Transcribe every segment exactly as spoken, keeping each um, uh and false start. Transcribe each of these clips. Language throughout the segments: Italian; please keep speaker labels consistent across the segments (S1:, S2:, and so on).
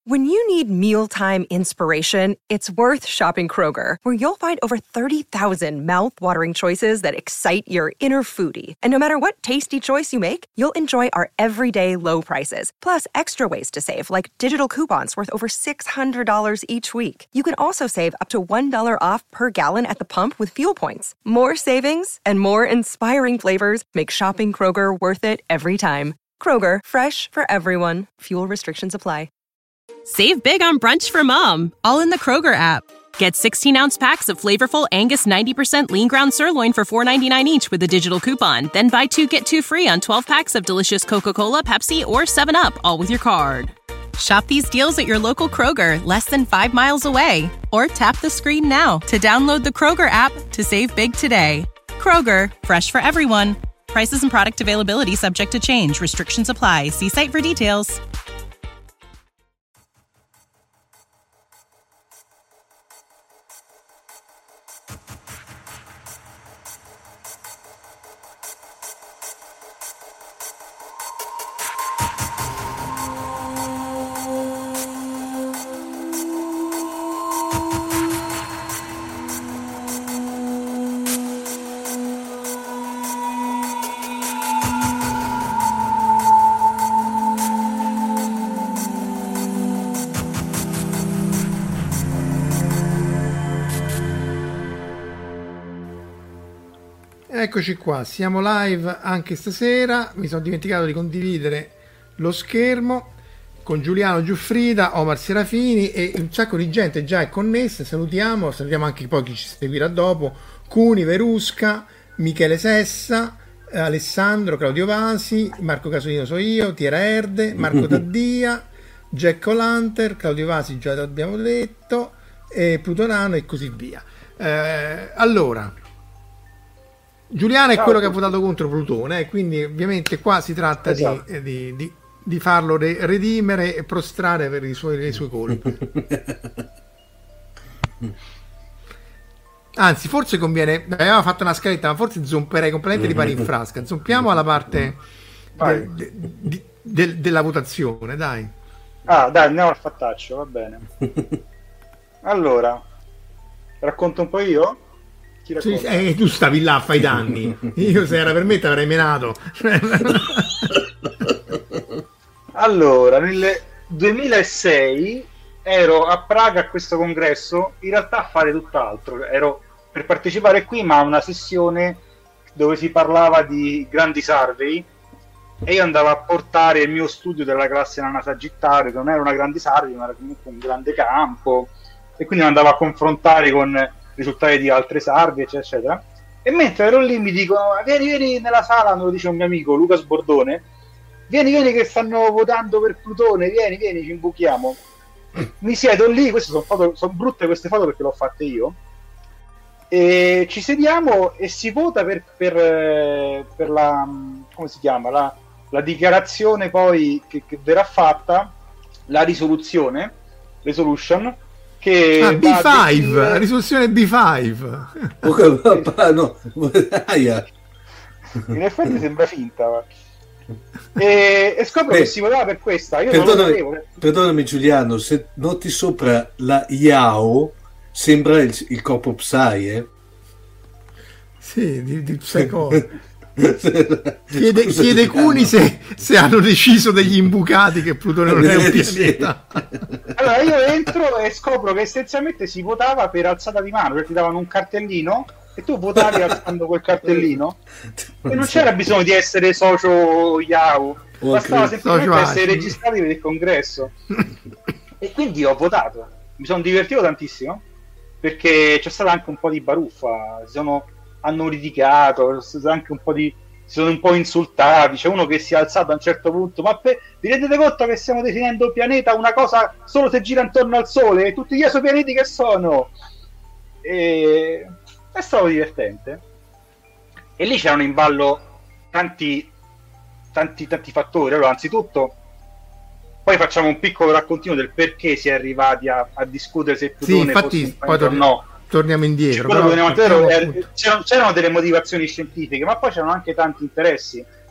S1: When you need mealtime inspiration, it's worth shopping Kroger, where you'll find over thirty thousand mouth-watering choices that excite your inner foodie. And no matter what tasty choice you make, you'll enjoy our everyday low prices, plus extra ways to save, like digital coupons worth over six hundred dollars each week. You can also save up to one dollar off per gallon at the pump with fuel points. More savings and more inspiring flavors make shopping Kroger worth it every time. Kroger, fresh for everyone. Fuel restrictions apply.
S2: Save big on brunch for mom, all in the Kroger app. Get sixteen-ounce packs of flavorful Angus ninety percent lean ground sirloin for four ninety-nine each with a digital coupon. Then buy two, get two free on twelve packs of delicious Coca-Cola, Pepsi, or seven up, all with your card. Shop these deals at your local Kroger, less than five miles away. Or tap the screen now to download the Kroger app to save big today. Kroger, fresh for everyone. Prices and product availability subject to change. Restrictions apply. See site for details.
S3: Eccoci qua, siamo live anche stasera. Mi sono dimenticato di condividere lo schermo con Giuliano Giuffrida, Omar Serafini e un sacco di gente già è connessa. Salutiamo, salutiamo anche poi chi ci seguirà dopo: Cuni, Verusca, Michele Sessa, Alessandro, Claudio Vasi, Marco Casolino so io, Tiera Erde, Marco Taddia, Jack O'Lantern, Claudio Vasi già l'abbiamo detto, e Plutonano e così via. Eh, allora, Giuliano è Ciao. Quello che ha votato contro Plutone, eh, quindi ovviamente qua si tratta esatto. di, di, di, di farlo re- redimere e prostrare per i suoi, le sue colpe. Anzi, forse conviene, avevamo fatto una scaletta, ma forse zomperei completamente di pari in frasca. Zompiamo alla parte de, de, de, de, della votazione, dai.
S4: Ah, dai, andiamo al fattaccio, va bene. Allora, racconto un po' io?
S3: Sì, eh, tu stavi là a fare i danni. Io se era per me ti avrei menato.
S4: Allora, nel duemilasei ero a Praga a questo congresso, in realtà a fare tutt'altro. Ero per partecipare qui, ma a una sessione dove si parlava di grandi survey e io andavo a portare il mio studio della classe Nana Sagittario, che non era una grande survey, ma era comunque un grande campo, e quindi andavo a confrontare con risultati di altre survey, eccetera, eccetera. E mentre ero lì mi dicono: vieni, vieni nella sala, me lo dice un mio amico, Lucas Bordone, vieni, vieni che stanno votando per Plutone, vieni, vieni, ci imbuchiamo. Mi siedo lì, queste sono foto, sono brutte queste foto perché l'ho fatte io, e ci sediamo e si vota per, per, per la, come si chiama, la, la dichiarazione poi che, che verrà fatta, la risoluzione, resolution, che
S3: ah, B cinque, la risoluzione B cinque.
S5: No,
S4: in effetti sembra finta, ma... e, e scopro Beh, che si votava per questa. Io
S5: perdonami,
S4: non lo sapevo.
S5: Perdonami Giuliano, se noti sopra la Yao sembra il, il corpo Psy, eh?
S3: Sì, di, di Psycho. Chiede, chiede Cuni se, se hanno deciso degli imbucati che Plutone non è un pianeta.
S4: Allora io entro e scopro che essenzialmente si votava per alzata di mano, perché ti davano un cartellino e tu votavi alzando quel cartellino e non c'era bisogno di essere socio Yahoo, bastava semplicemente essere registrati per il congresso. E quindi ho votato, mi sono divertito tantissimo perché c'è stata anche un po' di baruffa, si sono hanno litigato, anche un po' di si sono un po' insultati, c'è uno che si è alzato a un certo punto: ma pe- vi rendete conto che stiamo definendo il pianeta una cosa solo se gira intorno al Sole e tutti gli esopianeti che sono? E è stato divertente, e lì c'erano in ballo tanti tanti tanti fattori. Allora, anzitutto poi facciamo un piccolo raccontino del perché si è arrivati a, a discutere se Plutone
S3: sì, infatti,
S4: fosse un pianeta o no.
S3: Torniamo indietro,
S4: però,
S3: però
S4: torniamo indietro, c'erano, c'erano delle motivazioni scientifiche, ma poi c'erano anche tanti interessi.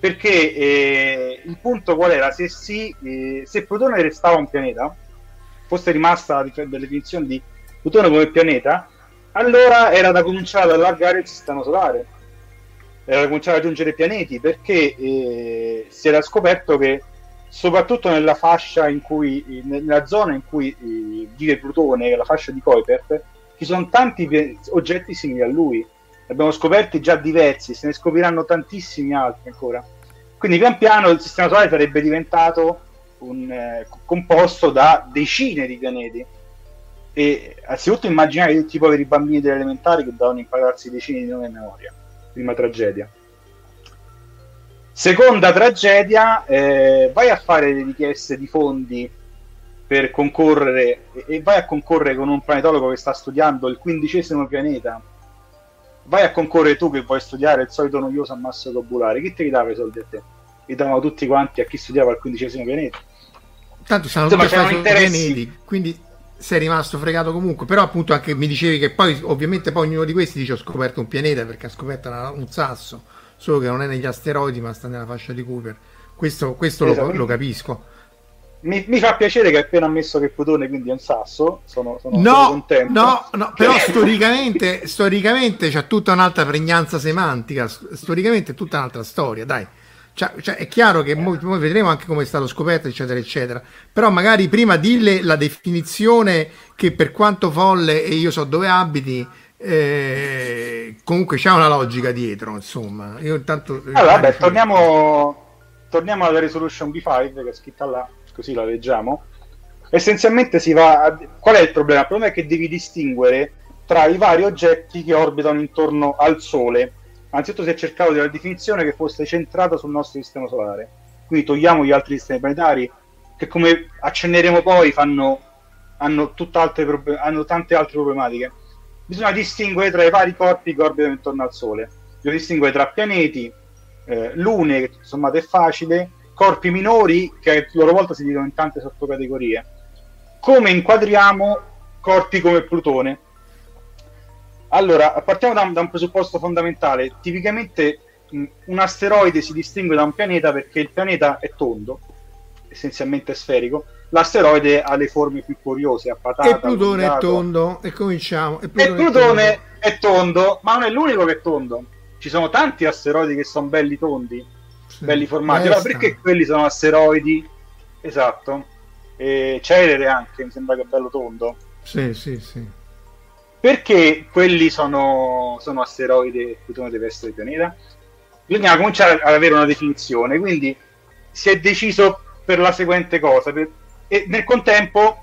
S4: perché eh, il punto qual era? Se, si, eh, se Plutone restava un pianeta, fosse rimasta la definizione di Plutone come pianeta, allora era da cominciare ad allargare il sistema solare, era da cominciare ad aggiungere pianeti, perché eh, si era scoperto che soprattutto nella fascia in cui, nella zona in cui eh, vive Plutone, la fascia di Kuiper, ci sono tanti pi- oggetti simili a lui. Abbiamo scoperti già diversi, se ne scopriranno tantissimi altri ancora. Quindi pian piano il sistema solare sarebbe diventato un eh, composto da decine di pianeti. E anzitutto immaginare tutti i poveri bambini delle elementari che dovevano impararsi decine di nomi a memoria. Prima tragedia. Seconda tragedia, eh, vai a fare le richieste di fondi per concorrere e, e vai a concorrere con un planetologo che sta studiando il quindicesimo pianeta. Vai a concorrere tu che vuoi studiare il solito noioso ammasso globulare. Chi te li dava i soldi a te? Li davano tutti quanti a chi studiava il quindicesimo pianeta.
S3: Tanto stanno tutti a fare pianeti, quindi sei rimasto fregato comunque. Però appunto anche mi dicevi che poi ovviamente poi ognuno di questi dice ho scoperto un pianeta perché ha scoperto una, un sasso, solo che non è negli asteroidi ma sta nella fascia di Kuiper. Questo, questo lo, lo capisco. Mi,
S4: mi fa piacere che hai appena ammesso che Plutone quindi è un sasso, sono, sono,
S3: no,
S4: sono contento.
S3: No, no, però storicamente, storicamente c'è tutta un'altra pregnanza semantica, storicamente è tutta un'altra storia, dai. Cioè, cioè, è chiaro che poi vedremo anche come è stato scoperto, eccetera, eccetera. Però magari prima dille la definizione che per quanto folle e io so dove abiti, eh, comunque c'è una logica dietro, insomma. Io intanto...
S4: Allora, vabbè, torniamo, torniamo alla Resolution B cinque che è scritta là. Così la leggiamo. Essenzialmente si va a... qual è il problema? Il problema è che devi distinguere tra i vari oggetti che orbitano intorno al Sole. Anzitutto si è cercato di una definizione che fosse centrata sul nostro sistema solare, quindi togliamo gli altri sistemi planetari che, come accenneremo poi, fanno hanno, tutt'altre prob- hanno tante altre problematiche. Bisogna distinguere tra i vari corpi che orbitano intorno al Sole. Bisogna distinguere tra pianeti, eh, lune, che insomma è facile, corpi minori che a loro volta si dividono in tante sottocategorie. Come inquadriamo corpi come Plutone? Allora, partiamo da, da un presupposto fondamentale. Tipicamente mh, un asteroide si distingue da un pianeta perché il pianeta è tondo, essenzialmente sferico. L'asteroide ha le forme più curiose, a patata.
S3: E Plutone
S4: allungato.
S3: è tondo, e cominciamo. E
S4: Plutone,
S3: Plutone,
S4: e Plutone
S3: è, tondo.
S4: è tondo, ma non è l'unico che è tondo. Ci sono tanti asteroidi che sono belli tondi. Sì, belli formati. Allora, perché quelli sono asteroidi? Esatto. E Cerere anche, mi sembra che è bello tondo.
S3: Sì, sì, sì.
S4: Perché quelli sono, sono asteroidi e Plutone deve essere il pianeta? Bisogna cominciare ad avere una definizione, quindi si è deciso per la seguente cosa, per, e nel contempo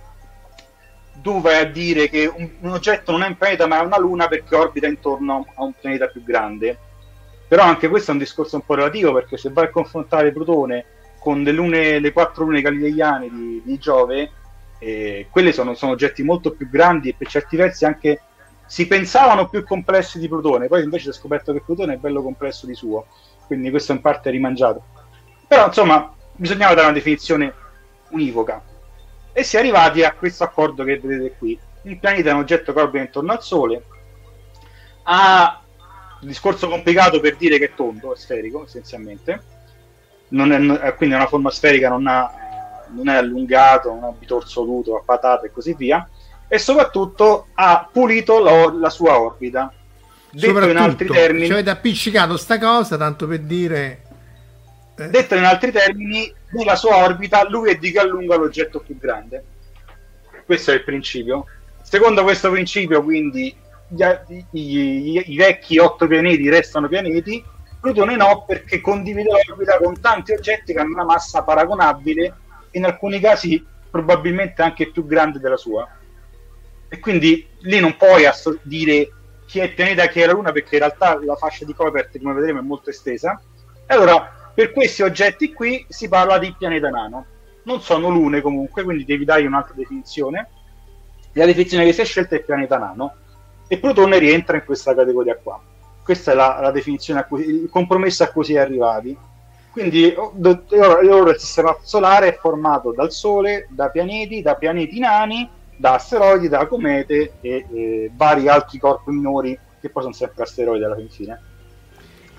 S4: tu vai a dire che un, un oggetto non è un pianeta ma è una luna perché orbita intorno a un pianeta più grande. Però anche questo è un discorso un po' relativo, perché se vai a confrontare Plutone con le, lune, le quattro lune galileiane di, di Giove, eh, quelle sono, sono oggetti molto più grandi e per certi versi anche si pensavano più complessi di Plutone, poi invece si è scoperto che Plutone è bello complesso di suo, quindi questo in parte è rimangiato. Però insomma bisognava dare una definizione univoca e si è arrivati a questo accordo che vedete qui. Il pianeta è un oggetto che orbita intorno al Sole, ha un discorso complicato per dire che è tondo, è sferico essenzialmente, non è, quindi è una forma sferica, non, ha, non è allungato, non ha bitorso nudo, a patate e così via, e soprattutto ha pulito la, la sua orbita. Detto in altri termini,
S3: ci avete appiccicato sta cosa tanto per dire
S4: eh. detto in altri termini, nella sua orbita lui è di che allunga l'oggetto più grande. Questo è il principio. Secondo questo principio, quindi Gli, i, i, i vecchi otto pianeti restano pianeti, Plutone no, perché condivide l'orbita con tanti oggetti che hanno una massa paragonabile e in alcuni casi probabilmente anche più grande della sua, e quindi lì non puoi asso- dire chi è il pianeta e chi è la Luna, perché in realtà la fascia di Kuiper, come vedremo, è molto estesa. E allora per questi oggetti qui si parla di pianeta nano, non sono lune comunque, quindi devi dare un'altra definizione. La definizione che si è scelta è pianeta nano, e Plutone rientra in questa categoria qua. Questa è la, la definizione, a cui, il compromesso a cui si è arrivati. Quindi ora il sistema solare è formato dal Sole, da pianeti, da pianeti nani, da asteroidi, da comete e, e vari altri corpi minori che poi sono sempre asteroidi alla fine.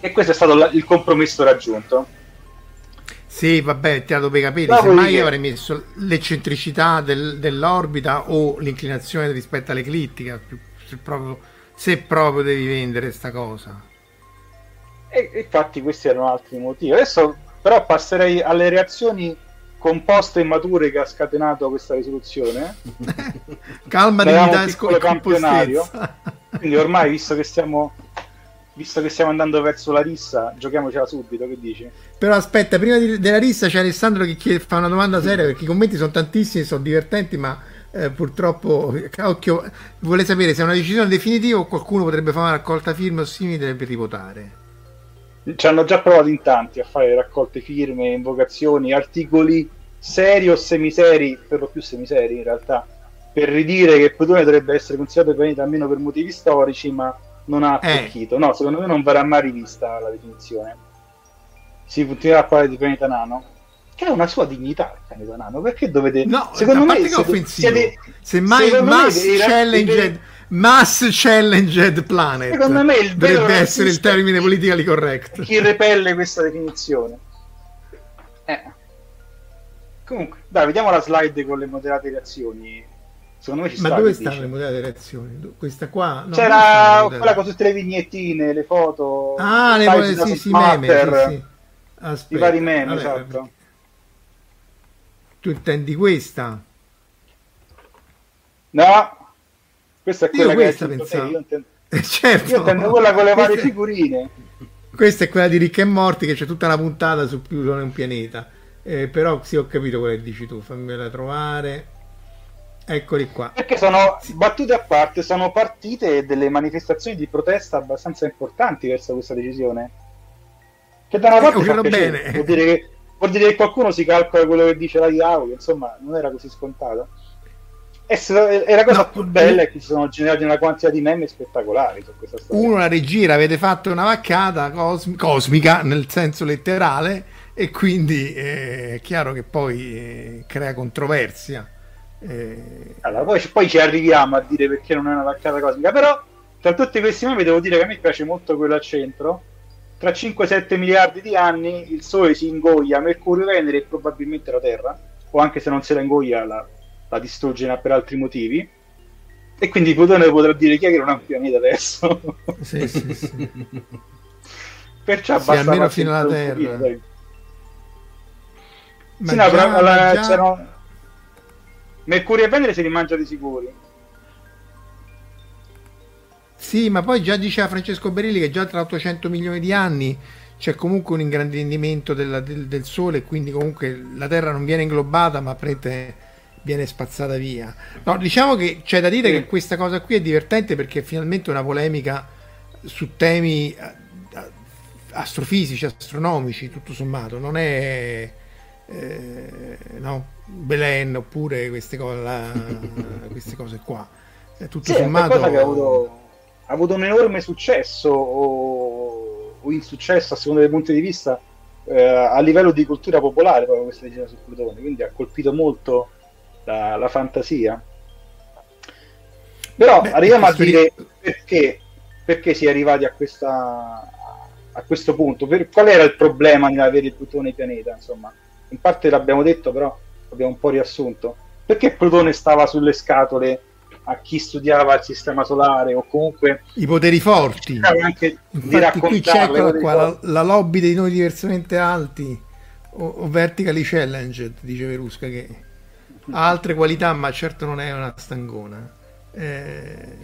S4: E questo è stato la, il compromesso raggiunto.
S3: Sì, vabbè, tirato per i capelli. Semmai io avrei messo l'eccentricità del, dell'orbita o l'inclinazione rispetto all'eclittica, se proprio, se proprio devi vendere sta cosa.
S4: E infatti questi erano altri motivi. Adesso però passerei alle reazioni composte e mature che ha scatenato questa risoluzione.
S3: Calma, dignità e
S4: campionario. Quindi ormai, visto che stiamo visto che stiamo andando verso la rissa, giochiamocela subito, che dici?
S3: Però aspetta, prima di, della rissa c'è Alessandro che chiede, fa una domanda seria, perché i commenti sono tantissimi, sono divertenti, ma eh, purtroppo occhio, vuole sapere se è una decisione definitiva o qualcuno potrebbe fare una raccolta firme o simile per rivotare.
S4: Ci hanno già provato in tanti a fare raccolte firme, invocazioni, articoli seri o semiseri, per lo più semiseri in realtà, per ridire che Plutone dovrebbe essere considerato pianeta almeno per motivi storici, ma non ha attecchito. Eh. No, secondo me non verrà mai rivista la definizione. Si continuerà a parlare di pianeta nano, che ha una sua dignità il pianeta nano, perché dovete...
S3: No,
S4: secondo me
S3: che è offensivo.
S4: Siete,
S3: semmai mass me challenged, mass challenged planet,
S4: secondo me il
S3: dovrebbe essere il termine politically correct.
S4: Chi repelle questa definizione. Eh. Comunque, dai, vediamo la slide con le moderate reazioni. Secondo me ci
S3: ma
S4: sta,
S3: dove stanno le moderate reazioni? Questa qua? No,
S4: c'era quella con tutte le vignettine, le foto.
S3: Ah, le foto, sì, sì, meme, sì, sì. Aspetta,
S4: i vari meme,
S3: vabbè,
S4: esatto.
S3: Vabbè. Tu intendi questa?
S4: No, questa è quella
S3: io
S4: che
S3: questa
S4: è
S3: pensavo.
S4: Io intendo,
S3: certo.
S4: io intendo quella con le varie figurine.
S3: Questa è quella di Ricchi e Morti, che c'è tutta una puntata su Plutone è un pianeta. Eh, però sì, ho capito quello che dici tu, fammela trovare. Eccoli qua.
S4: Perché sono battute a parte, sono partite delle manifestazioni di protesta abbastanza importanti verso questa decisione. Che da una parte eh, fa piacere, vuol dire che vuol dire che qualcuno si calcola quello che dice la I A O, che insomma non era così scontato. E, se, e la cosa no, più bella è che si sono generati una quantità di meme spettacolari su questa storia.
S3: Uno, la regia, avete fatto una vaccata cosm- cosmica nel senso letterale, e quindi eh, è chiaro che poi eh, crea controversia.
S4: Eh... Allora, poi, poi ci arriviamo a dire perché non è una vaccata cosmica, però tra tutti questi meme devo dire che a me piace molto quello al centro. Tra cinque sette miliardi di anni il Sole si ingoglia Mercurio, Venere e probabilmente la Terra, o anche se non se la ingoglia la, la distruggerà per altri motivi, e quindi Plutone potrà dire chi è che non ha un pianeta adesso.
S3: Sì, sì, sì.
S4: Perciò
S3: sì,
S4: basta
S3: almeno fino alla Terra.
S4: Dai.
S3: Ma
S4: sì, no,
S3: già,
S4: però, la,
S3: già...
S4: c'erano... Mercurio e Venere si rimangia di sicuri.
S3: Sì, ma poi già diceva Francesco Berilli che già tra ottocento milioni di anni c'è comunque un ingrandimento della, del, del Sole, quindi comunque la Terra non viene inglobata, ma prete viene spazzata via. No, diciamo che c'è da dire sì. che questa cosa qui è divertente perché è finalmente una polemica su temi astrofisici, astronomici, tutto sommato. Non è eh, no, Belen oppure queste cose, la, queste cose qua. È tutto
S4: sì,
S3: sommato...
S4: è una cosa che ha avuto, ha avuto un enorme successo o, o insuccesso a seconda dei punti di vista eh, a livello di cultura popolare, proprio questa decisione su Plutone, quindi ha colpito molto la, la fantasia. Però Beh, arriviamo a dire ri... perché, perché si è arrivati a questa a questo punto, per, qual era il problema nell'avere il Plutone pianeta, insomma. In parte l'abbiamo detto, però abbiamo un po' riassunto. Perché Plutone stava sulle scatole a chi studiava il sistema solare o comunque
S3: i poteri forti?
S4: Anche
S3: infatti qui c'è qua, la, la lobby dei noi diversamente alti o, o vertically challenged, dice Verusca, che ha altre qualità ma certo non è una stangona. Eh...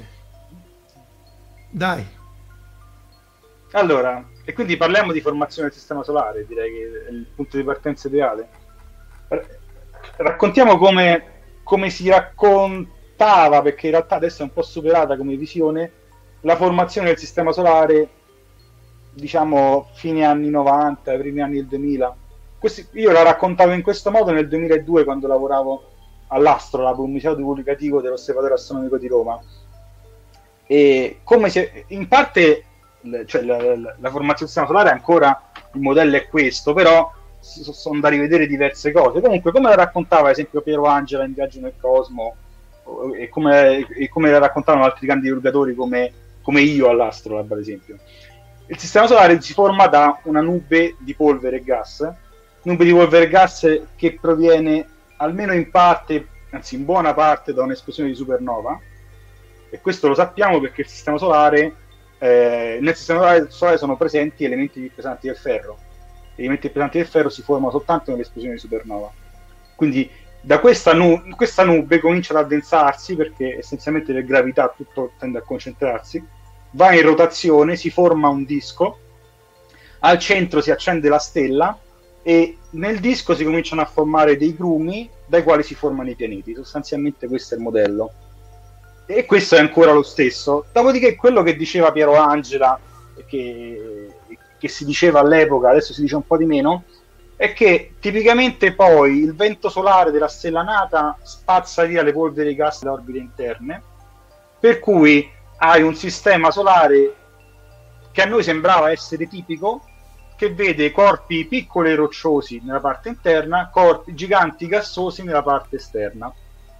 S3: Dai.
S4: Allora, e quindi parliamo di formazione del sistema solare, direi che è il punto di partenza ideale. Raccontiamo come, come si raccontava, perché in realtà adesso è un po' superata come visione, la formazione del sistema solare, diciamo, fine anni novanta, primi anni del duemila. Questi, io la raccontavo in questo modo nel duemiladue quando lavoravo all'Astrolab, un museo divulgativo dell'Osservatorio Astronomico di Roma. E come si, in parte... cioè la, la, la formazione del sistema solare ancora il modello è questo, però sono da rivedere diverse cose. Comunque, come la raccontava ad esempio Piero Angela in Viaggio nel Cosmo, e come, e come la raccontavano altri grandi divulgatori come, come io all'Astrolab ad esempio, il sistema solare si forma da una nube di polvere e gas, nube di polvere e gas che proviene almeno in parte, anzi in buona parte, da un'esplosione di supernova, e questo lo sappiamo perché il sistema solare, eh, nel sistema solare sono presenti elementi più pesanti del ferro. Gli elementi più pesanti del ferro si formano soltanto nell'esplosione di supernova. Quindi da questa, nu- questa nube comincia ad addensarsi, perché essenzialmente per gravità tutto tende a concentrarsi, va in rotazione, si forma un disco, al centro si accende la stella e nel disco si cominciano a formare dei grumi dai quali si formano i pianeti. Sostanzialmente questo è il modello, e questo è ancora lo stesso. Dopodiché quello che diceva Piero Angela, che, che si diceva all'epoca, adesso si dice un po' di meno, è che tipicamente poi il vento solare della stella nata spazza via le polveri di gas da orbite interne, per cui hai un sistema solare che a noi sembrava essere tipico, che vede corpi piccoli e rocciosi nella parte interna, corpi giganti gassosi nella parte esterna,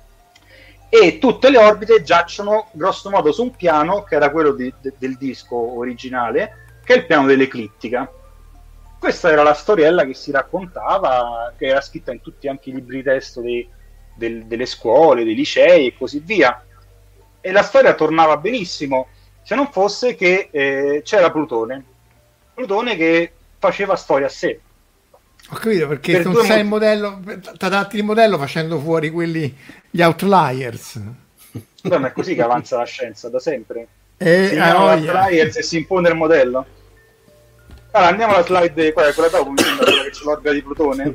S4: e tutte le orbite giacciono grosso modo su un piano che era quello di, de, del disco originale, che è il piano dell'eclittica. Questa era la storiella che si raccontava, che era scritta in tutti anche i libri di testo dei, del, delle scuole, dei licei e così via, e la storia tornava benissimo, se non fosse che eh, c'era Plutone Plutone che faceva storia a sé.
S3: Ho capito, perché
S4: Per
S3: non
S4: due
S3: sai
S4: mo-
S3: il modello, ti adatti il modello facendo fuori quelli, gli outliers.
S4: Beh, ma è così che avanza la scienza da sempre.
S3: E,
S4: Si chiamano
S3: ah,
S4: outliers e si impone il modello. Allora andiamo alla slide, quella, quella dopo, mi sembra quella che c'è l'orbita di Plutone.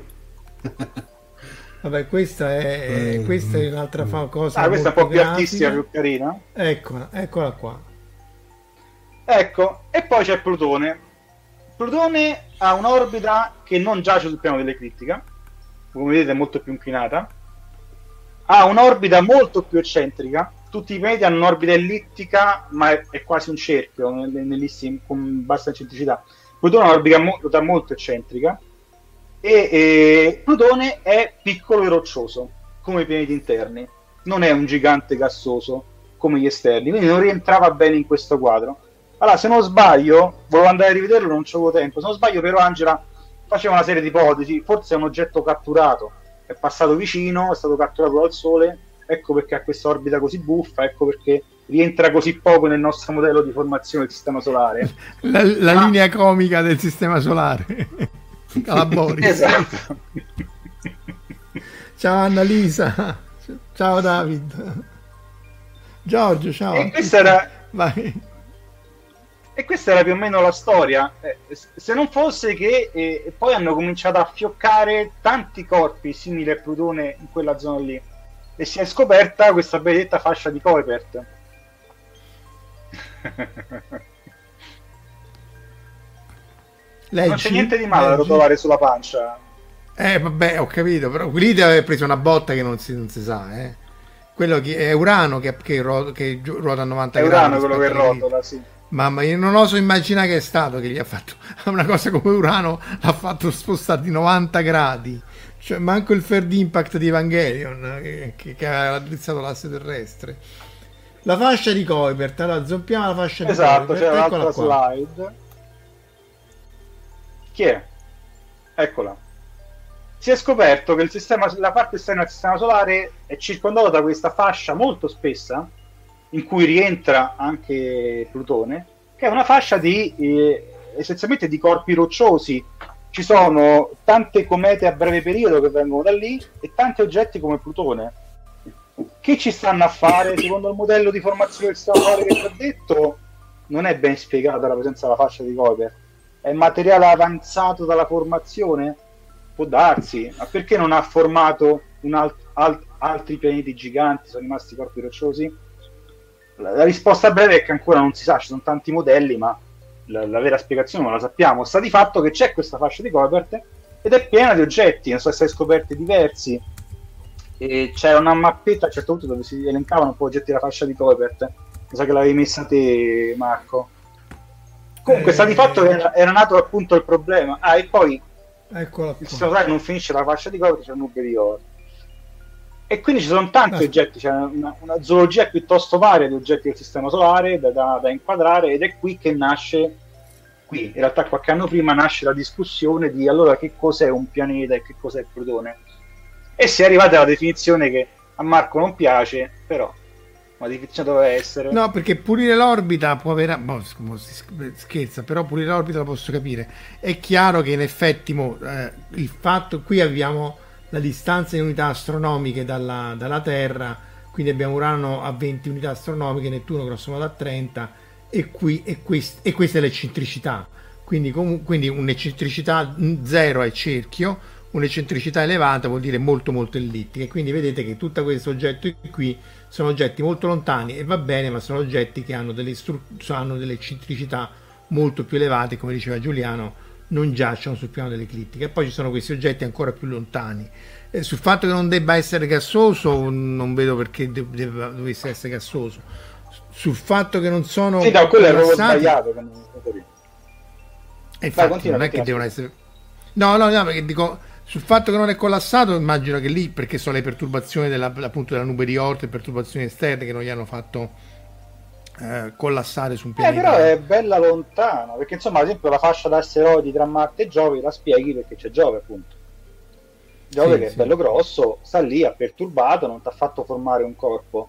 S3: Vabbè, questa è,
S5: Mm.
S3: questa è un'altra fa- cosa.
S4: Ah, questa è un po'
S3: molto
S4: più
S3: grafica.
S4: artistica, più carina.
S3: Eccola, eccola qua.
S4: Ecco, e poi c'è Plutone. Plutone ha un'orbita che non giace sul piano dell'eclittica, come vedete è molto più inclinata, ha un'orbita molto più eccentrica. Tutti i pianeti hanno un'orbita ellittica, ma è, è quasi un cerchio, nell'ellisse con bassa eccentricità. Plutone ha un'orbita mo- molto eccentrica, e, e Plutone è piccolo e roccioso, come i pianeti interni, non è un gigante gassoso come gli esterni, quindi non rientrava bene in questo quadro. Allora, se non sbaglio, volevo andare a rivederlo, non c'avevo tempo, se non sbaglio però Angela faceva una serie di ipotesi, forse è un oggetto catturato, è passato vicino, è stato catturato dal Sole, ecco perché ha questa orbita così buffa, ecco perché rientra così poco nel nostro modello di formazione del sistema solare.
S3: La, la
S4: Ah.
S3: linea comica del sistema solare. Calaboris.
S4: Esatto.
S3: Ciao Annalisa. Ciao David. Giorgio, ciao.
S4: E questa era...
S3: Vai.
S4: E questa era più o meno la storia, eh, se non fosse che eh, poi hanno cominciato a fioccare tanti corpi simili a Plutone in quella zona lì, e si è scoperta questa benedetta fascia di Kuiper.
S3: Leggi,
S4: Non c'è niente di male a
S3: leggi.
S4: rotolare sulla pancia.
S3: Eh, vabbè, ho capito, però lì deve aver preso una botta che non si, non si sa, eh. Quello che è Urano che, che, ro- che giu- ruota a novanta
S4: È
S3: gradi.
S4: Urano quello che
S3: rispetto alla
S4: rotola, sì.
S3: Mamma, io non oso immaginare che è stato che gli ha fatto una cosa come Urano, l'ha fatto spostare di novanta gradi. Cioè, manco il Third Impact di Evangelion che, che, che ha raddrizzato l'asse terrestre. La fascia di Kuiper, allora zompiamo la fascia
S4: Esatto,
S3: di
S4: c'è
S3: Kuiper,
S4: un'altra
S3: eccola qua.
S4: slide. Chi è? Eccola. Si è scoperto che il sistema, la parte esterna del sistema solare è circondata da questa fascia molto spessa, in cui rientra anche Plutone, che è una fascia di eh, essenzialmente di corpi rocciosi. Ci sono tante comete a breve periodo che vengono da lì e tanti oggetti come Plutone. Che ci stanno a fare? Secondo il modello di formazione del sistema solare che ti ho detto, non è ben spiegata la presenza della fascia di Kuiper. È materiale avanzato dalla formazione? Può darsi, ma perché non ha formato un alt- alt- altri pianeti giganti, sono rimasti corpi rocciosi? La, la risposta breve è che ancora non si sa, ci sono tanti modelli, ma la, la vera spiegazione non la sappiamo. Sta di fatto che c'è questa fascia di Kuiper ed è piena di oggetti, ne sono stati scoperti diversi, e c'è una mappetta a un certo punto dove si elencavano un po' oggetti della fascia di Kuiper. Mi sa che l'avevi messa te, Marco. Comunque
S3: Eh,
S4: sta di fatto che era, era nato appunto il problema. Ah, e poi
S3: Eccola
S4: il
S3: qua.
S4: sistema solare non finisce la fascia di Kuiper, c'è un nube di oro. E quindi ci sono tanti
S3: Ah.
S4: oggetti, c'è una, una zoologia piuttosto varia di oggetti del sistema solare da, da- da inquadrare, ed è qui che nasce qui, in realtà qualche anno prima nasce la discussione di allora che cos'è un pianeta e che cos'è il Plutone, e si è arrivati alla definizione che a Marco non piace, però la definizione doveva essere...
S3: No, perché pulire l'orbita può avere... Boh, scherza, però pulire l'orbita lo posso capire. È chiaro che in effetti mo, eh, il fatto... Qui abbiamo la distanza in unità astronomiche dalla, dalla Terra, quindi abbiamo Urano a venti unità astronomiche, Nettuno grosso modo a trenta, e, qui, e, quest, e questa è l'eccentricità. Quindi, com, quindi un'eccentricità zero è cerchio, un'eccentricità elevata vuol dire molto molto ellittica, e quindi vedete che tutto questo oggetto qui sono oggetti molto lontani, e va bene, ma sono oggetti che hanno delle, stru- hanno delle eccentricità molto più elevate, come diceva Giuliano, non giacciono sul piano dell'eclittica. E poi ci sono questi oggetti ancora più lontani. Eh, sul fatto che non debba essere gassoso non vedo perché de- de- dovesse essere gassoso. Sul fatto che non sono
S4: sì, no, quello è proprio sbagliato, e
S3: infatti Vai, continua, non è che devono essere no no no perché dico, sul fatto che non è collassato immagino che lì, perché sono le perturbazioni della, appunto della nube di Oort e perturbazioni esterne che non gli hanno fatto eh, collassare su un pianeta.
S4: Eh, però è bella lontana, perché insomma ad esempio la fascia d'asteroidi tra Marte e Giove la spieghi perché c'è Giove, appunto. Giove sì, che sì. è bello grosso, sta lì, ha perturbato, non ti ha fatto formare un corpo,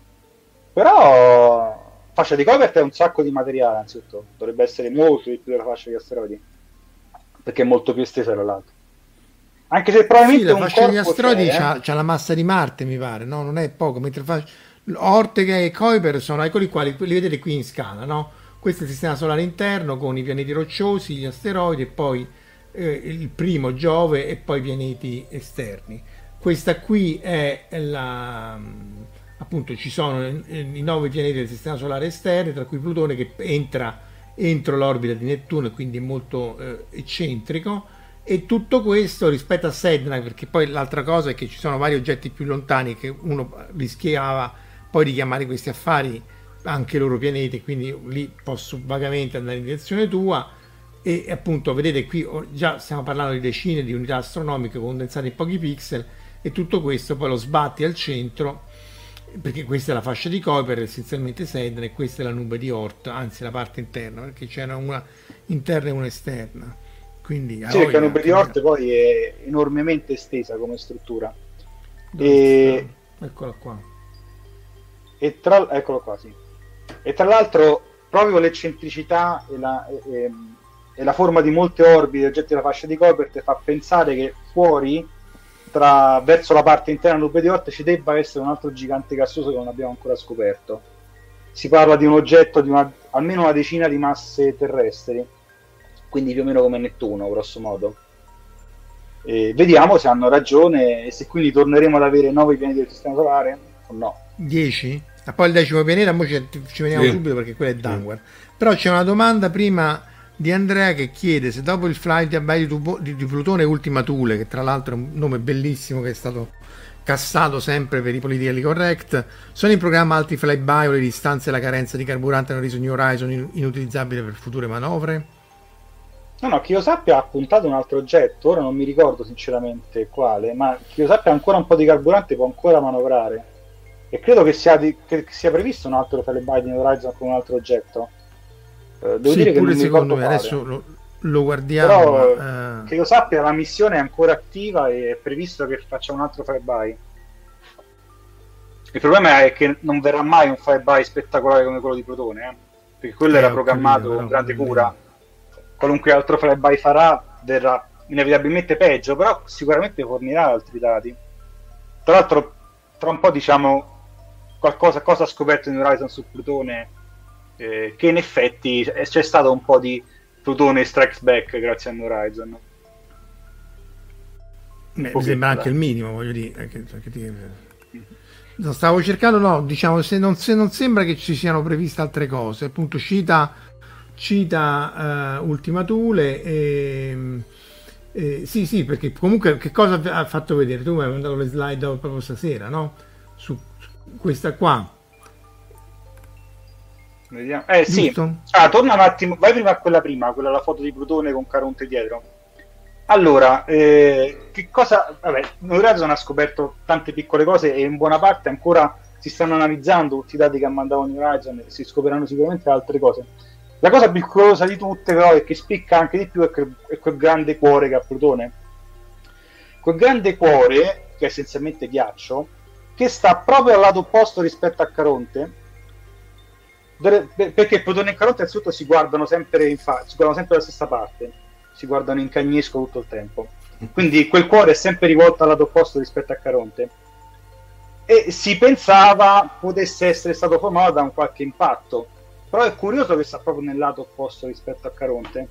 S4: però fascia di Kuiper è un sacco di materiale, anzitutto dovrebbe essere molto di più della fascia di asteroidi, perché è molto più estesa dall'altro, anche se probabilmente
S3: sì, la
S4: un
S3: fascia di
S4: corpo
S3: asteroidi
S4: c'è,
S3: c'ha,
S4: eh?
S3: c'ha la massa di Marte, mi pare, no? Non è poco, mentre fascia... Oort e Kuiper sono, eccoli qua, li, li vedete qui in scala, no? Questo è il sistema solare interno con i pianeti rocciosi, gli asteroidi, e poi eh, il primo Giove, e poi i pianeti esterni. Questa qui è la... appunto ci sono i nove pianeti del sistema solare esterni, tra cui Plutone, che entra entro l'orbita di Nettuno e quindi è molto eh, eccentrico, e tutto questo rispetto a Sedna, perché poi l'altra cosa è che ci sono vari oggetti più lontani che uno rischiava poi di chiamare questi affari anche i loro pianeti, quindi lì posso vagamente andare in direzione tua, e appunto vedete qui già stiamo parlando di decine di unità astronomiche condensate in pochi pixel, e tutto questo poi lo sbatti al centro, perché questa è la fascia di Kuiper, essenzialmente Sedna, e questa è la nube di Oort, anzi la parte interna, perché c'era una interna e una esterna. Quindi
S4: sì, perché la nube di Oort poi è enormemente estesa come struttura. E...
S3: eccola qua.
S4: E tra... eccolo qua, sì. E tra l'altro proprio l'eccentricità e la, e, e la forma di molte orbite oggetti della fascia di Kuiper ti fa pensare che fuori, tra, verso la parte interna della nube di Oort, ci debba essere un altro gigante gassoso che non abbiamo ancora scoperto. Si parla di un oggetto di una, almeno una decina di masse terrestri, quindi più o meno come Nettuno, grosso modo. E vediamo se hanno ragione e se quindi torneremo ad avere nove pianeti del sistema solare o no.
S3: dieci? E poi il decimo pianeta, mo ci, ci veniamo sì. subito, perché quello è Dangwar. Sì. Però c'è una domanda prima di Andrea che chiede se dopo il flight by di, di, di Plutone Ultima Thule, che tra l'altro è un nome bellissimo che è stato cassato sempre per i politically correct, sono in programma altri flyby o le distanze e la carenza di carburante hanno reso New Horizon inutilizzabile per future manovre?
S4: No, no, chi lo sappia ha puntato un altro oggetto, ora non mi ricordo sinceramente quale, ma chi lo sappia ancora un po' di carburante può ancora manovrare, e credo che sia, di, che sia previsto un altro flyby di New Horizon con un altro oggetto. Uh, devo
S3: sì,
S4: dire che
S3: pure
S4: non mi
S3: secondo me
S4: quale.
S3: Adesso lo, lo guardiamo,
S4: però
S3: ma, uh...
S4: che io sappia la missione è ancora attiva e è previsto che faccia un altro flyby. Il problema è che non verrà mai un flyby spettacolare come quello di Plutone, eh? Perché quello eh, era programmato con grande cura. Qualunque altro flyby farà verrà inevitabilmente peggio, però sicuramente fornirà altri dati. Tra l'altro tra un po' diciamo qualcosa cosa ha scoperto in Horizon su Plutone, eh, che in effetti c'è stato un po' di Plutone Strikes Back grazie a Horizon.
S3: Beh, mi sembra anche il minimo, voglio dire. Che, che ti... no, stavo cercando, no, diciamo, se non, se non sembra che ci siano previste altre cose, appunto cita, cita uh, Ultima Thule, e, e, sì, sì, perché comunque che cosa ha fatto vedere? Tu mi hai mandato le slide proprio stasera, no? Su, su questa qua.
S4: Vediamo. Eh sì, ah, torna un attimo, vai prima a quella prima, quella la foto di Plutone con Caronte dietro. Allora, eh, che cosa... Vabbè, Horizon ha scoperto tante piccole cose e in buona parte ancora si stanno analizzando tutti i dati che ha mandato New Horizon e si scopriranno sicuramente altre cose. La cosa più curiosa di tutte, però, e che spicca anche di più, è quel, è quel grande cuore che ha Plutone. Quel grande cuore, che è essenzialmente ghiaccio, che sta proprio al lato opposto rispetto a Caronte, perché Plutone e Caronte innanzitutto si guardano sempre in fa- si guardano sempre dalla stessa parte, si guardano in cagnesco tutto il tempo. Quindi quel cuore è sempre rivolto al lato opposto rispetto a Caronte. E si pensava potesse essere stato formato da un qualche impatto. Però è curioso che sta proprio nel lato opposto rispetto a Caronte,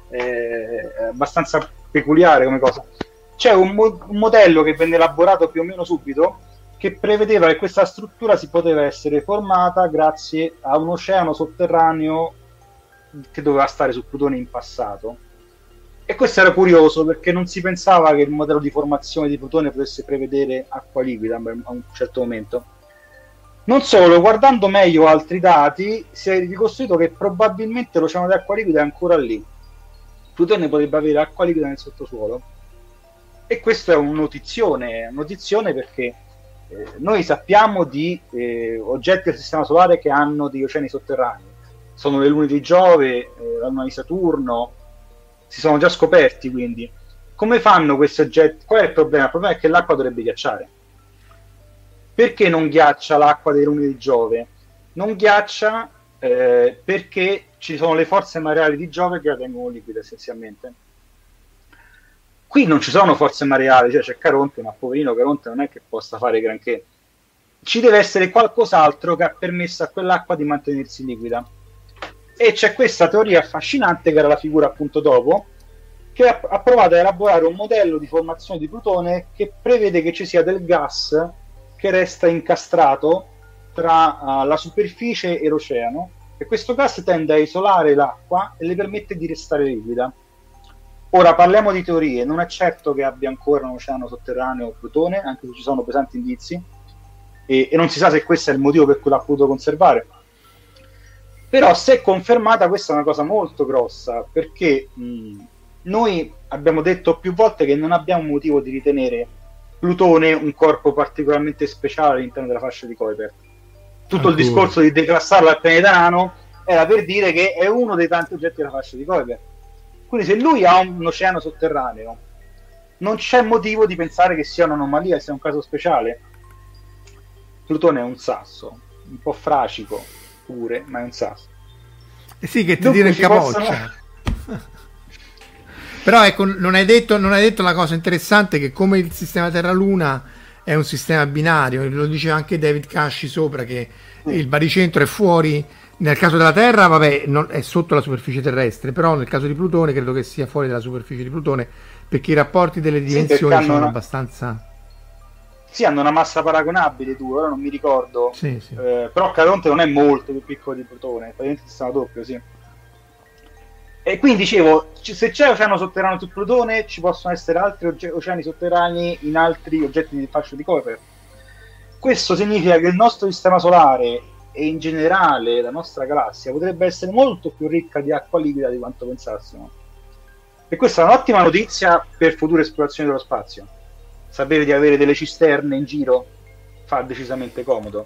S4: è abbastanza peculiare come cosa. C'è un, mo- un modello che venne elaborato più o meno subito, che prevedeva che questa struttura si poteva essere formata grazie a un oceano sotterraneo che doveva stare su Plutone in passato. E questo era curioso perché non si pensava che il modello di formazione di Plutone potesse prevedere acqua liquida a un certo momento. Non solo, guardando meglio altri dati, si è ricostruito che probabilmente l'oceano di acqua liquida è ancora lì. Plutone potrebbe avere acqua liquida nel sottosuolo. E questo è un notizione, un notizione perché eh, noi sappiamo di eh, oggetti del Sistema Solare che hanno degli oceani sotterranei. Sono le lune di Giove, eh, la luna di Saturno, si sono già scoperti, quindi. Come fanno questi oggetti? Qual è il problema? Il problema è che l'acqua dovrebbe ghiacciare. Perché non ghiaccia l'acqua delle lune di Giove? Non ghiaccia eh, perché ci sono le forze mareali di Giove che la tengono liquida essenzialmente. Qui non ci sono forze mareali, cioè c'è Caronte, ma poverino Caronte non è che possa fare granché. Ci deve essere qualcos'altro che ha permesso a quell'acqua di mantenersi liquida. E c'è questa teoria affascinante, che era la figura appunto dopo, che ha, ha provato a elaborare un modello di formazione di Plutone che prevede che ci sia del gas che resta incastrato tra uh, la superficie e l'oceano, e questo gas tende a isolare l'acqua e le permette di restare liquida. Ora parliamo di teorie, non è certo che abbia ancora un oceano sotterraneo Plutone, anche se ci sono pesanti indizi, e, e non si sa se questo è il motivo per cui l'ha potuto conservare. Però se è confermata, questa è una cosa molto grossa, perché mh, noi abbiamo detto più volte che non abbiamo motivo di ritenere Plutone un corpo particolarmente speciale all'interno della fascia di Kuiper. Tutto il discorso di declassarlo al pianeta nano era per dire che è uno dei tanti oggetti della fascia di Kuiper. Quindi se lui ha un oceano sotterraneo, non c'è motivo di pensare che sia un'anomalia, sia un caso speciale. Plutone è un sasso, un po' fracico pure, ma è un sasso.
S3: Eh sì, che ti dire il capoccia. Possono... Però ecco, non hai detto, non hai detto la cosa interessante, che come il sistema Terra-Luna è un sistema binario, lo diceva anche David Casci sopra, che mm. il baricentro è fuori, nel caso della Terra vabbè non, è sotto la superficie terrestre, però nel caso di Plutone credo che sia fuori dalla superficie di Plutone, perché i rapporti delle dimensioni sì, sono una... abbastanza...
S4: Sì, hanno una massa paragonabile, tu, ora non mi ricordo,
S3: sì, sì.
S4: Eh, però Caronte non è molto più piccolo di Plutone, praticamente il sistema doppio, sì. E quindi dicevo, se c'è oceano sotterraneo su Plutone, ci possono essere altri oce- oceani sotterranei in altri oggetti di fascia di Kuiper. Questo significa che il nostro sistema solare e in generale la nostra galassia potrebbe essere molto più ricca di acqua liquida di quanto pensassimo. E questa è un'ottima notizia per future esplorazioni dello spazio. Sapere di avere delle cisterne in giro fa decisamente comodo.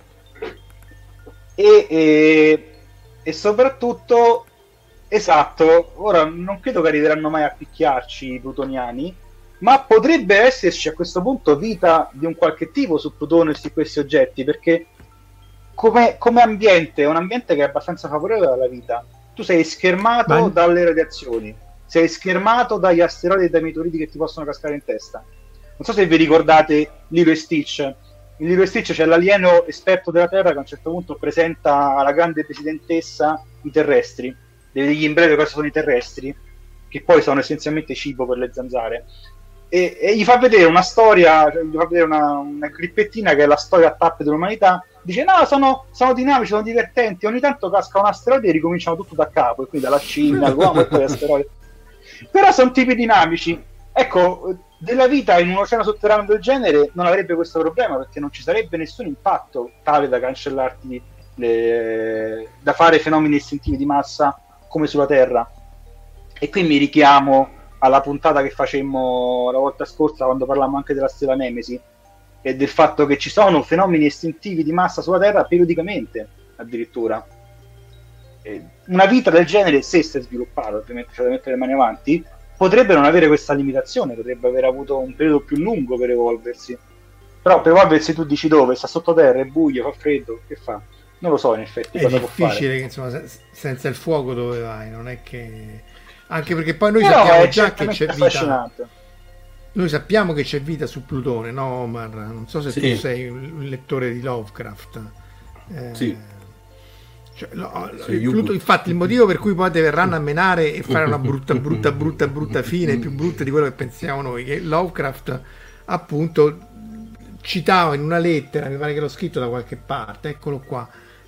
S4: E, e, e soprattutto... Esatto, ora non credo che arriveranno mai a picchiarci i plutoniani, ma potrebbe esserci a questo punto vita di un qualche tipo su Plutone e su questi oggetti, perché come, come ambiente è un ambiente che è abbastanza favorevole alla vita. Tu sei schermato ma... dalle radiazioni, sei schermato dagli asteroidi e dai meteoriti che ti possono cascare in testa. Non so se vi ricordate Lilo e Stitch. In Lilo e Stitch c'è l'alieno esperto della Terra che a un certo punto presenta alla grande presidentessa i terrestri, degli imbreve cosa sono i terrestri, che poi sono essenzialmente cibo per le zanzare, e, e gli fa vedere una storia, cioè, gli fa vedere una, una clippettina che è la storia a tappe dell'umanità. Dice no, sono, sono dinamici, sono divertenti, ogni tanto casca un asteroide e ricominciano tutto da capo, e quindi dalla Cina, l'uomo e poi l'asteroide. Però sono tipi dinamici. Ecco, della vita in un oceano sotterraneo del genere non avrebbe questo problema, perché non ci sarebbe nessun impatto tale da cancellarti le, da fare fenomeni estintivi di massa come sulla Terra. E qui mi richiamo alla puntata che facemmo la volta scorsa, quando parlammo anche della stella Nemesi e del fatto che ci sono fenomeni estintivi di massa sulla Terra periodicamente, addirittura. eh, una vita del genere, se si è sviluppata, ovviamente c'è da mettere le mani avanti, potrebbe non avere questa limitazione, potrebbe aver avuto un periodo più lungo per evolversi. Però per evolversi tu dici dove? Sta sottoterra, è buio, fa freddo, che fa? Non lo so in effetti.
S3: È
S4: cosa
S3: difficile
S4: può fare.
S3: che insomma se- senza il fuoco dove vai, non è che... Anche perché poi noi
S4: Però
S3: sappiamo
S4: è
S3: già che
S4: certamente
S3: c'è vita...
S4: affascinante.
S3: Noi sappiamo che c'è vita su Plutone, no Omar? Non so se
S5: Sì.
S3: tu sei un lettore di Lovecraft. Eh,
S5: Sì.
S3: cioè, no,
S5: Sì,
S3: il
S5: io-
S3: Pluto- infatti il motivo per cui poi te verranno a menare e fare una brutta, brutta, brutta, brutta fine, più brutta di quello che pensiamo noi, che Lovecraft appunto citava in una lettera, mi pare che l'ho scritto da qualche parte, eccolo qua,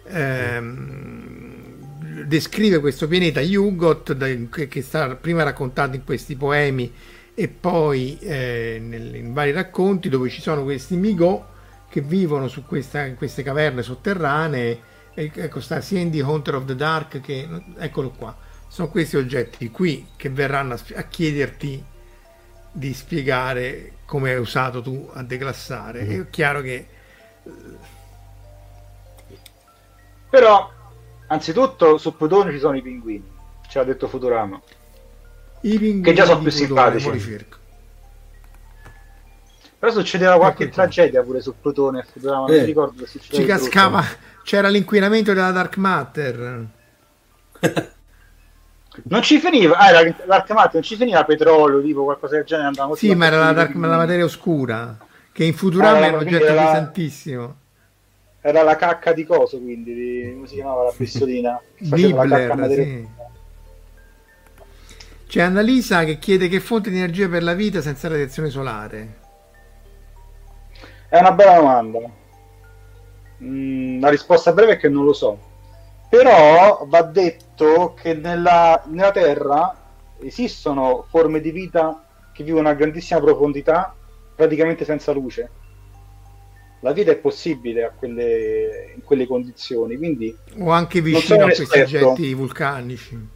S3: ehm, descrive questo pianeta Yugot da- che, che sta prima raccontato in questi poemi e poi eh, nel- in vari racconti, dove ci sono questi Migo che vivono su questa, in queste caverne sotterranee. E, ecco, sta sia in The Haunter of the Dark che, eccolo qua, sono questi oggetti qui che verranno a, spie- a chiederti di spiegare come hai usato tu a declassare.
S5: Mm-hmm.
S3: È chiaro che
S4: Però, anzitutto, su Plutone ci sono i pinguini, ce l'ha detto Futurama.
S3: i pinguini
S4: Che già sono
S3: di
S4: più
S3: Plutone,
S4: simpatici.
S3: mo li cerco.
S4: Però succedeva qualche
S3: Ecco qua.
S4: tragedia pure su Plutone e Futurama, non
S5: Eh.
S4: mi ricordo se succedeva
S3: Ci
S4: di brutto.
S3: cascava, c'era l'inquinamento della dark matter.
S4: Non ci finiva, ah, era l'Arc Matter, non ci finiva petrolio, tipo qualcosa del genere, andavamo
S3: Sì, ma era la, dark, la materia oscura, che in Futurama
S4: Ah,
S3: è un
S4: quindi
S3: oggetto
S4: era-
S3: pesantissimo.
S4: Era la cacca di coso, quindi, di, come si chiamava la pistolina? Che faceva la cacca a
S3: Nibbler,
S4: materia
S3: sì. C'è Annalisa che chiede che fonte di energia per la vita senza radiazione solare.
S4: È una bella domanda. Mm, la risposta breve è che non lo so. Però va detto che nella, nella Terra esistono forme di vita che vivono a grandissima profondità, praticamente senza luce. La vita è possibile a quelle, in quelle condizioni, quindi
S3: O anche
S4: Non
S3: vicino
S4: sono
S3: a
S4: un
S3: questi
S4: esperto.
S3: oggetti vulcanici.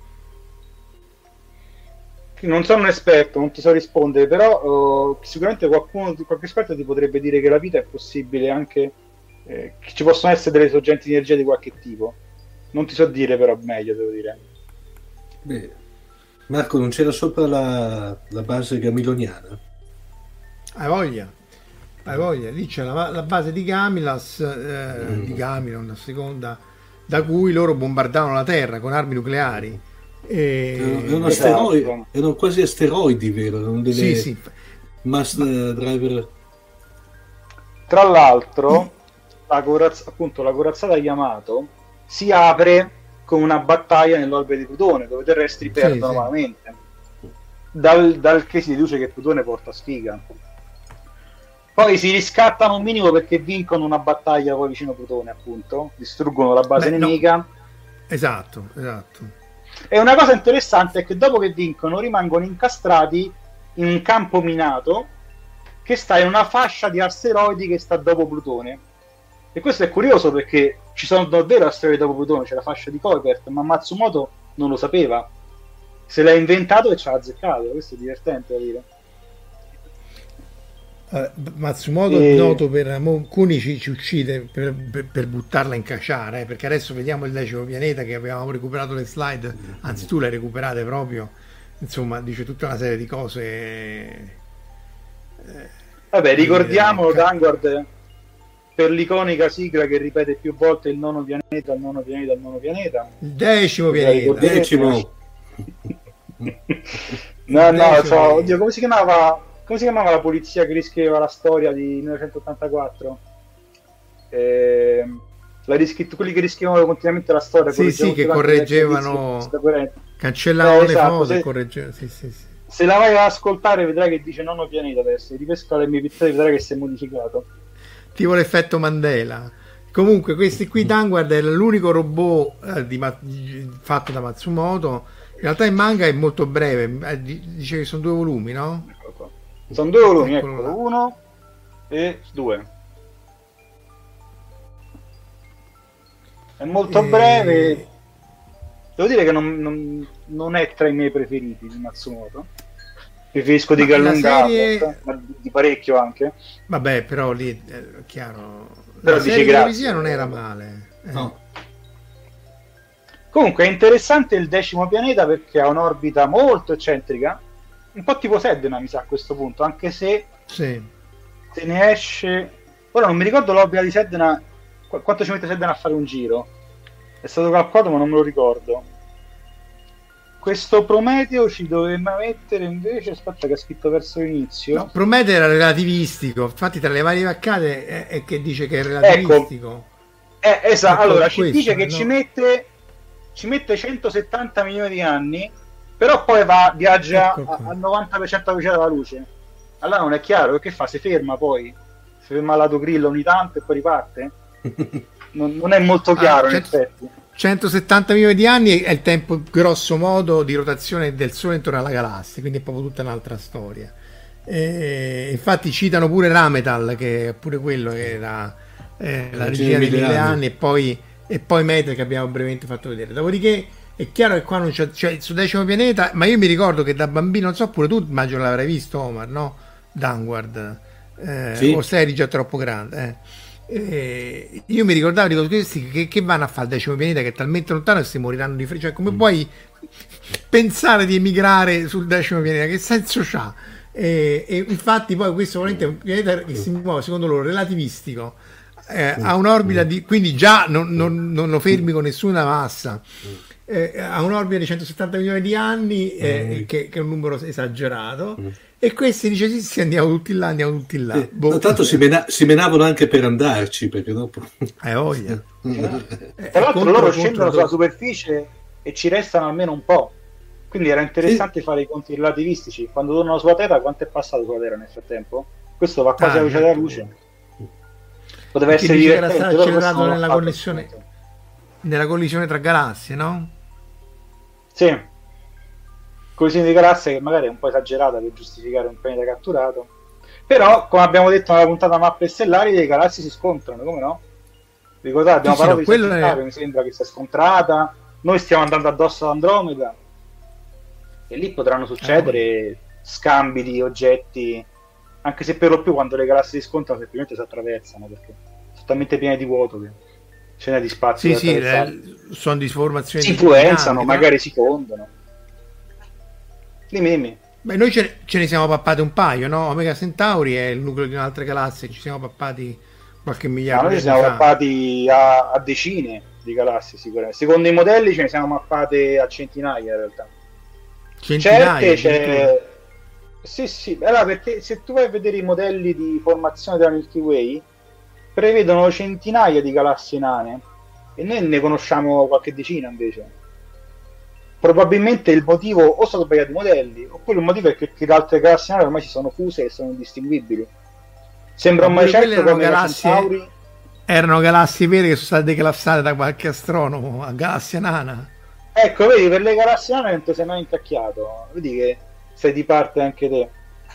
S4: non sono un esperto, non ti so rispondere, però eh, sicuramente qualcuno, qualche esperto ti potrebbe dire che la vita è possibile anche, eh, che ci possono essere delle sorgenti di energia di qualche tipo. Non ti so dire, però meglio, devo dire.
S5: Beh, Marco, non c'era sopra la, la base gamiloniana?
S3: Hai voglia? Hai voglia? Lì c'è la, la base di Gamilas, eh,
S5: Mm.
S3: di Gamilon, la seconda, da cui loro bombardavano la Terra con armi nucleari. E...
S5: Erano, erano
S4: Esatto.
S5: asteroi- erano quasi asteroidi, vero? Non delle
S3: Sì, sì.
S5: mass eh, driver.
S4: Tra l'altro, la corazza- appunto, la corazzata Yamato si apre con una battaglia nell'orbe di Plutone, dove i terrestri perdono
S3: sì.
S4: malamente. Dal, dal che si deduce che Plutone porta sfiga. Poi si riscattano un minimo perché vincono una battaglia poi vicino a Plutone, appunto. Distruggono la base
S3: Beh, no.
S4: nemica.
S3: Esatto, esatto.
S4: E una cosa interessante è che dopo che vincono rimangono incastrati in un campo minato che sta in una fascia di asteroidi che sta dopo Plutone. E questo è curioso perché ci sono davvero asteroidi dopo Plutone, c'è la fascia di Kuiper, ma Matsumoto non lo sapeva. Se l'ha inventato e ci ha azzeccato, questo è divertente da dire.
S3: Eh, Matsumoto
S4: E-
S3: è noto per mo- Kuni ci, ci uccide per, per- per buttarla in caciara, eh, perché adesso vediamo il decimo pianeta che avevamo recuperato le slide, anzi tu le hai recuperate proprio, insomma dice tutta una serie di cose. eh,
S4: Vabbè, ricordiamolo,
S3: Eh,
S4: Vanguard, per l'iconica sigla che ripete più volte il nono pianeta, il nono pianeta, il nono pianeta.
S3: il decimo
S4: Lo
S3: pianeta.
S4: ricordate?
S5: Decimo.
S4: No, no,
S3: Decimo
S4: so,
S3: pianeta.
S4: oddio, come si chiamava? Come si chiamava la polizia che riscriveva la storia di millenovecentottantaquattro? Ehm, la riscritto, quelli che riscrivevano continuamente la storia.
S3: Sì, sì, che correggevano, cancellavano
S4: Eh,
S3: le
S4: esatto,
S3: foto e
S4: se-
S3: correggevano. Sì, sì, sì.
S4: Se la vai ad ascoltare vedrai che dice nono pianeta adesso, ripesca le mie pitture e vedrai che si è modificato.
S3: Tipo l'effetto Mandela. Comunque questi qui Vanguard è l'unico robot eh, di Ma- fatto da Matsumoto. In realtà il manga è molto breve, eh, di- dice che sono due volumi, no?
S4: Eccolo qua. Sono due volumi,
S3: Eccolo
S4: eccolo,
S3: là.
S4: uno e due. È molto
S3: E-
S4: breve. Devo dire che non, non- non è tra i miei preferiti di Matsumoto. Preferisco di
S3: Ma la
S4: Gallunga,
S3: serie-
S4: ma di parecchio anche.
S3: Vabbè, però lì è chiaro.
S4: Però
S3: La
S4: dici
S3: serie
S4: grazie.
S3: televisiva non era male. Eh.
S5: No.
S4: Comunque è interessante il decimo pianeta perché ha un'orbita molto eccentrica, un po' tipo Sedna mi sa a questo punto, anche se
S3: Sì.
S4: se ne esce... Ora non mi ricordo l'orbita di Sedna, qu- quanto ci mette Sedna a fare un giro. È stato calcolato ma non me lo ricordo. Questo Prometeo ci doveva mettere invece, aspetta che ha scritto verso l'inizio.
S3: No, Prometeo era relativistico, infatti tra le varie vaccate è, è che dice che è relativistico.
S4: Eh, esatto,
S3: Ecco,
S4: allora ci
S3: questo,
S4: dice che
S3: no?
S4: ci mette ci mette centosettanta milioni di anni, però poi va, viaggia
S3: Ecco
S4: a-
S3: qua.
S4: al novanta per cento velocità della luce. Allora non è chiaro, che fa? Si ferma poi? Si ferma al lato grillo ogni tanto e poi riparte? Non, non è molto chiaro
S3: Ah,
S4: in
S3: cento-
S4: effetti.
S3: centosettanta milioni di anni è il tempo grosso modo di rotazione del Sole intorno alla galassia, quindi è proprio tutta un'altra storia. E infatti citano pure Rametal, che è pure quello che era eh, la regina dei mille anni, e poi, e poi Mete che abbiamo brevemente fatto vedere. Dopodiché è chiaro che qua non c'è, c'è il suo decimo pianeta, ma io mi ricordo che da bambino, non so, pure tu immagino l'avrai visto, Omar, no? Danguard, eh,
S5: Sì.
S3: o sei già troppo grande, eh. Eh, io mi ricordavo di questi che, che vanno a fare il decimo pianeta che è talmente lontano che si moriranno di freddo. Cioè, come puoi pensare di emigrare sul decimo pianeta? Che senso c'ha? Eh, e infatti poi questo veramente è un pianeta che si muove secondo loro relativistico, eh, ha un'orbita di, quindi già non, non, non lo fermi con nessuna massa, eh, ha un'orbita di centosettanta milioni di anni, eh, che, che è un numero esagerato, e questi dice sì sì, andiamo tutti là, andiamo tutti là.
S5: Eh,
S3: Boh.
S5: tanto si, mena- si menavano anche per andarci, perché dopo...
S3: Eh, voglia. Eh,
S4: Tra l'altro
S3: contro-
S4: loro
S3: contro-
S4: scendono sulla superficie e ci restano almeno un po'. Quindi era interessante fare i conti relativistici. Quando tornano sulla Terra, quanto è passato sulla Terra nel frattempo? Questo va quasi
S3: Ah,
S4: alla velocità della
S3: certo.
S4: luce. Poteva
S3: Perché
S4: essere
S3: dice che era
S4: divertente.
S3: stato
S4: loro questo
S3: accelerato
S4: non l'hanno
S3: nella
S4: fatto,
S3: connessione.
S4: appunto.
S3: Nella collisione tra galassie, no?
S4: Sì. Collisione di galassie che magari è un po' esagerata per giustificare un pianeta catturato. Però, come abbiamo detto nella puntata mappe stellari, le galassie si scontrano, come no? Ricordate, abbiamo
S3: Sì, sì,
S4: parlato
S3: no,
S4: di
S3: quello
S4: Sagittario,
S3: è-
S4: mi sembra che sia scontrata. Noi stiamo andando addosso ad Andromeda. E lì potranno succedere scambi di oggetti, anche se per lo più quando le galassie si scontrano semplicemente si attraversano, perché sono talmente piene di vuoto che ce n'è di spazio
S3: Sì,
S4: da
S3: sì,
S4: attraversare.
S3: eh, sono disformazioni
S4: Si influenzano,
S3: dinamiche,
S4: magari si fondono. Dimmi, dimmi.
S3: Beh, noi ce, ce ne siamo pappati un paio, no? Omega Centauri è il nucleo di un'altra galassia, ci siamo pappati qualche
S4: No,
S3: miliardo
S4: noi
S3: di
S4: ci
S3: anni
S4: siamo
S3: fa.
S4: mappati a, a decine di galassie sicuramente. Secondo i modelli ce ne siamo mappate a centinaia in realtà.
S3: Centinaia,
S4: Certe
S3: addirittura.
S4: c'è... Sì, sì, allora perché se tu vai a vedere i modelli di formazione della Milky Way, prevedono centinaia di galassie nane e noi ne conosciamo qualche decina invece. Probabilmente il motivo o sono sbagliati i modelli, oppure il motivo è che, che le altre galassie nane ormai si sono fuse e sono indistinguibili. Sembra un
S3: Ma pure
S4: mai certo
S3: quelle erano
S4: come la
S3: galassie-
S4: Centauri.
S3: Erano galassie vere che sono state declassate da qualche astronomo a galassia nana.
S4: Ecco, vedi, per le galassie nane non ti sei mai incacchiato. Vedi che sei di parte anche te.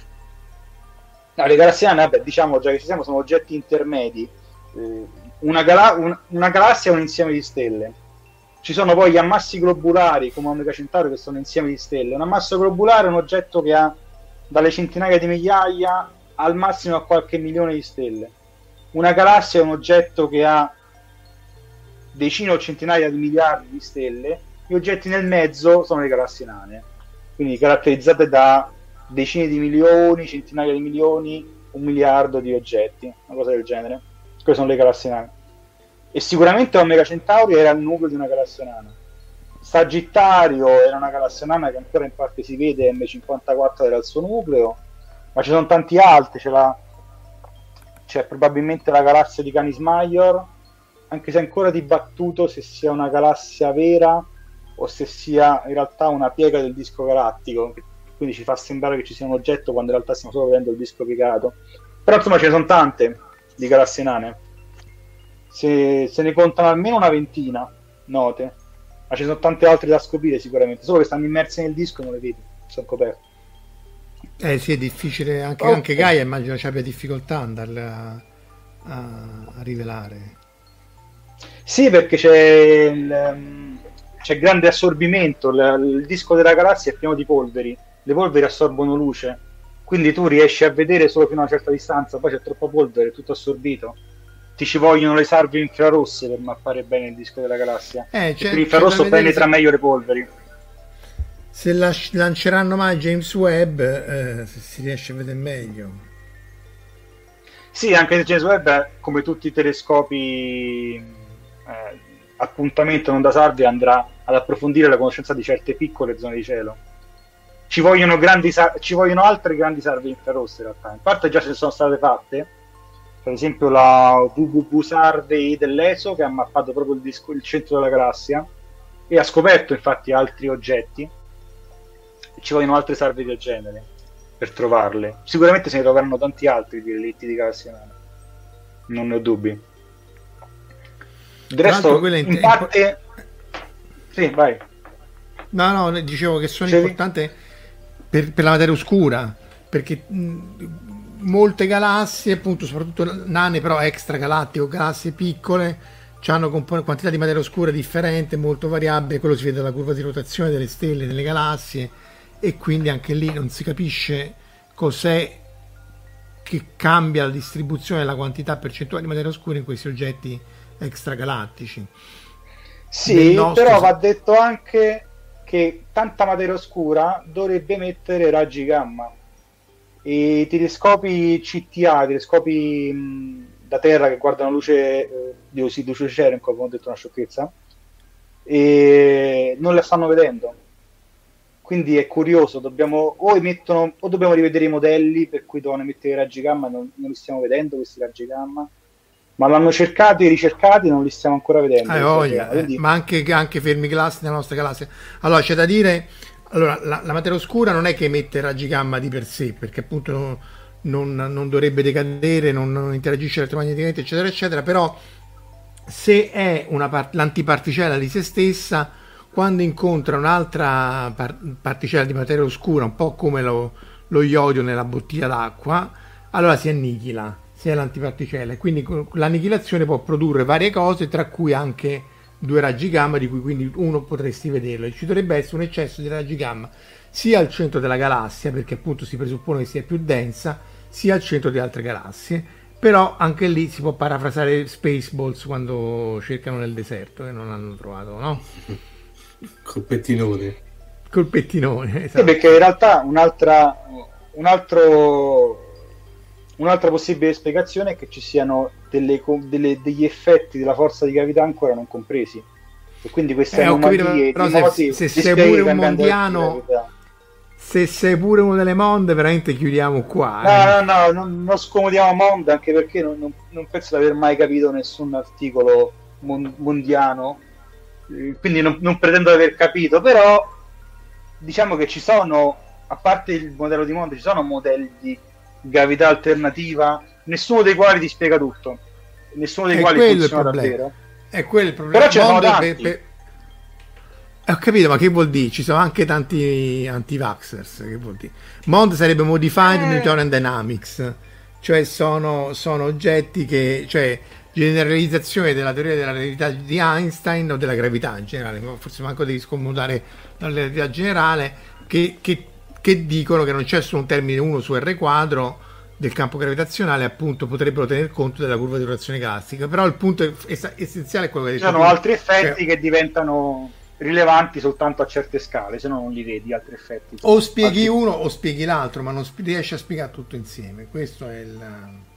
S4: No, le galassie nane, vabbè, diciamo già che ci siamo, sono oggetti intermedi. Eh, una, gala- un- una galassia è un insieme di stelle. Ci sono poi gli ammassi globulari, come Omega Centauri, che sono insieme di stelle. Un ammasso globulare è un oggetto che ha dalle centinaia di migliaia al massimo a qualche milione di stelle. Una galassia è un oggetto che ha decine o centinaia di miliardi di stelle. Gli oggetti nel mezzo sono le galassie nane, quindi caratterizzate da decine di milioni, centinaia di milioni, un miliardo di oggetti, una cosa del genere. Queste sono le galassie nane. E sicuramente Omega Centauri era il nucleo di una galassia nana. Sagittario era una galassia nana che ancora in parte si vede, M cinquantaquattro era il suo nucleo, ma ci sono tanti altri, c'è, la, c'è probabilmente la galassia di Canis Major, anche se è ancora dibattuto se sia una galassia vera o se sia in realtà una piega del disco galattico, quindi ci fa sembrare che ci sia un oggetto quando in realtà stiamo solo vedendo il disco piegato. Però insomma ce ne sono tante di galassie nane, se, se ne contano almeno una ventina note, ma ci sono tante altre da scoprire sicuramente, solo che stanno immerse nel disco e non le vedi, sono coperte.
S3: Eh sì, è difficile, anche,
S4: Ok.
S3: anche Gaia immagino ci abbia difficoltà ad andarle a, a, a rivelare.
S4: Sì, perché c'è il, ehm, c'è grande assorbimento, il, il disco della galassia è pieno di polveri, le polveri assorbono luce, quindi tu riesci a vedere solo fino a una certa distanza, poi c'è troppa polvere, è tutto assorbito, ti ci vogliono le salve infrarosse per mappare bene il disco della galassia.
S3: Eh, c'è,
S4: l'infrarosso penetra se... meglio le polveri.
S3: Se la, lanceranno mai James Webb, eh, se si riesce a vedere meglio.
S4: Sì, anche se James Webb, come tutti i telescopi eh, appuntamento non da salve, andrà ad approfondire la conoscenza di certe piccole zone di cielo. Ci vogliono, grandi, ci vogliono altre grandi salve infrarosse in realtà. In parte già ci sono state fatte, per esempio la W W W Survey dell'E S O, che ha mappato proprio il, disco, il centro della galassia e ha scoperto infatti altri oggetti. Ci vogliono altre salve del genere per trovarle. Sicuramente se ne troveranno tanti altri di relitti di galassie nane, non ne ho dubbi. Del resto, in, in parte sì, vai.
S3: No, no, dicevo che sono importanti per, per la materia oscura, perché mh, molte galassie, appunto, soprattutto nane, però extragalattiche o galassie piccole, hanno comp- quantità di materia oscura differente, molto variabile. Quello si vede dalla curva di rotazione delle stelle, delle galassie, e quindi anche lì non si capisce cos'è che cambia la distribuzione e la quantità percentuale di materia oscura in questi oggetti extragalattici.
S4: Sì, nostro... però va detto anche che tanta materia oscura dovrebbe emettere raggi gamma. I telescopi C T A, telescopi mh, da Terra che guardano luce eh, di luce Cherenkov, come ho detto una sciocchezza, e non la stanno vedendo. Quindi è curioso, dobbiamo o emettono o dobbiamo rivedere i modelli per cui devono emettere i raggi gamma, non, non li stiamo vedendo questi raggi gamma, ma l'hanno cercati e ricercati, non li stiamo ancora vedendo.
S3: Eh, voglia, quindi... eh, ma anche, anche Fermiclassi nella nostra galassia. Allora c'è da dire, allora la, la materia oscura non è che emette raggi gamma di per sé, perché appunto non, non, non dovrebbe decadere, non, non interagisce elettromagneticamente, eccetera eccetera, però se è una part- l'antiparticella di se stessa, quando incontra un'altra par- particella di materia oscura, un po' come lo, lo iodio nella bottiglia d'acqua, allora si annichila, se è l'antiparticella, e quindi l'annichilazione può produrre varie cose, tra cui anche due raggi gamma, di cui quindi uno potresti vederlo. E ci dovrebbe essere un eccesso di raggi gamma sia al centro della galassia, perché appunto si presuppone che sia più densa, sia al centro di altre galassie. Però anche lì si può parafrasare Spaceballs quando cercano nel deserto e non hanno trovato, no?
S5: Col pettinone.
S3: Col pettinone, esatto.
S4: Sì, perché in realtà un'altra, un altro, un'altra possibile spiegazione è che ci siano delle, delle, degli effetti della forza di gravità ancora non compresi. E quindi queste
S3: eh,
S4: anomalie
S3: però
S4: di
S3: se,
S4: moti,
S3: se sei pure un mondiano, se sei pure uno delle monde, veramente chiudiamo qua.
S4: No,
S3: eh.
S4: no, no, non, non scomodiamo monde, anche perché non, non, non penso di aver mai capito nessun articolo mon, mondiano. Quindi non, non pretendo di aver capito, però diciamo che ci sono, a parte il modello di Monde, ci sono modelli di gravità alternativa, nessuno dei quali ti spiega tutto, nessuno dei
S3: è
S4: quali funziona davvero.
S3: È quello il problema.
S4: Però ce ne sono tanti.
S3: Per, per... Eh, ho capito, ma che vuol dire? Ci sono anche tanti anti-vaxxers, che vuol dire? Mond sarebbe Modified eh. Newtonian Dynamics, cioè sono, sono oggetti che, cioè generalizzazione della teoria della relatività di Einstein o della gravità in generale, ma forse manco devi scomodare la relatività generale, che, che, che dicono che non c'è solo un termine uno su R quadro del campo gravitazionale, appunto potrebbero tener conto della curva di rotazione galastica, però il punto es- essenziale è quello che hai detto.
S4: Ci sono altri effetti cioè, che diventano rilevanti soltanto a certe scale, se no non li vedi altri effetti.
S3: O spieghi altri... uno o spieghi l'altro, ma non sp- riesci a spiegare tutto insieme. Questo è il...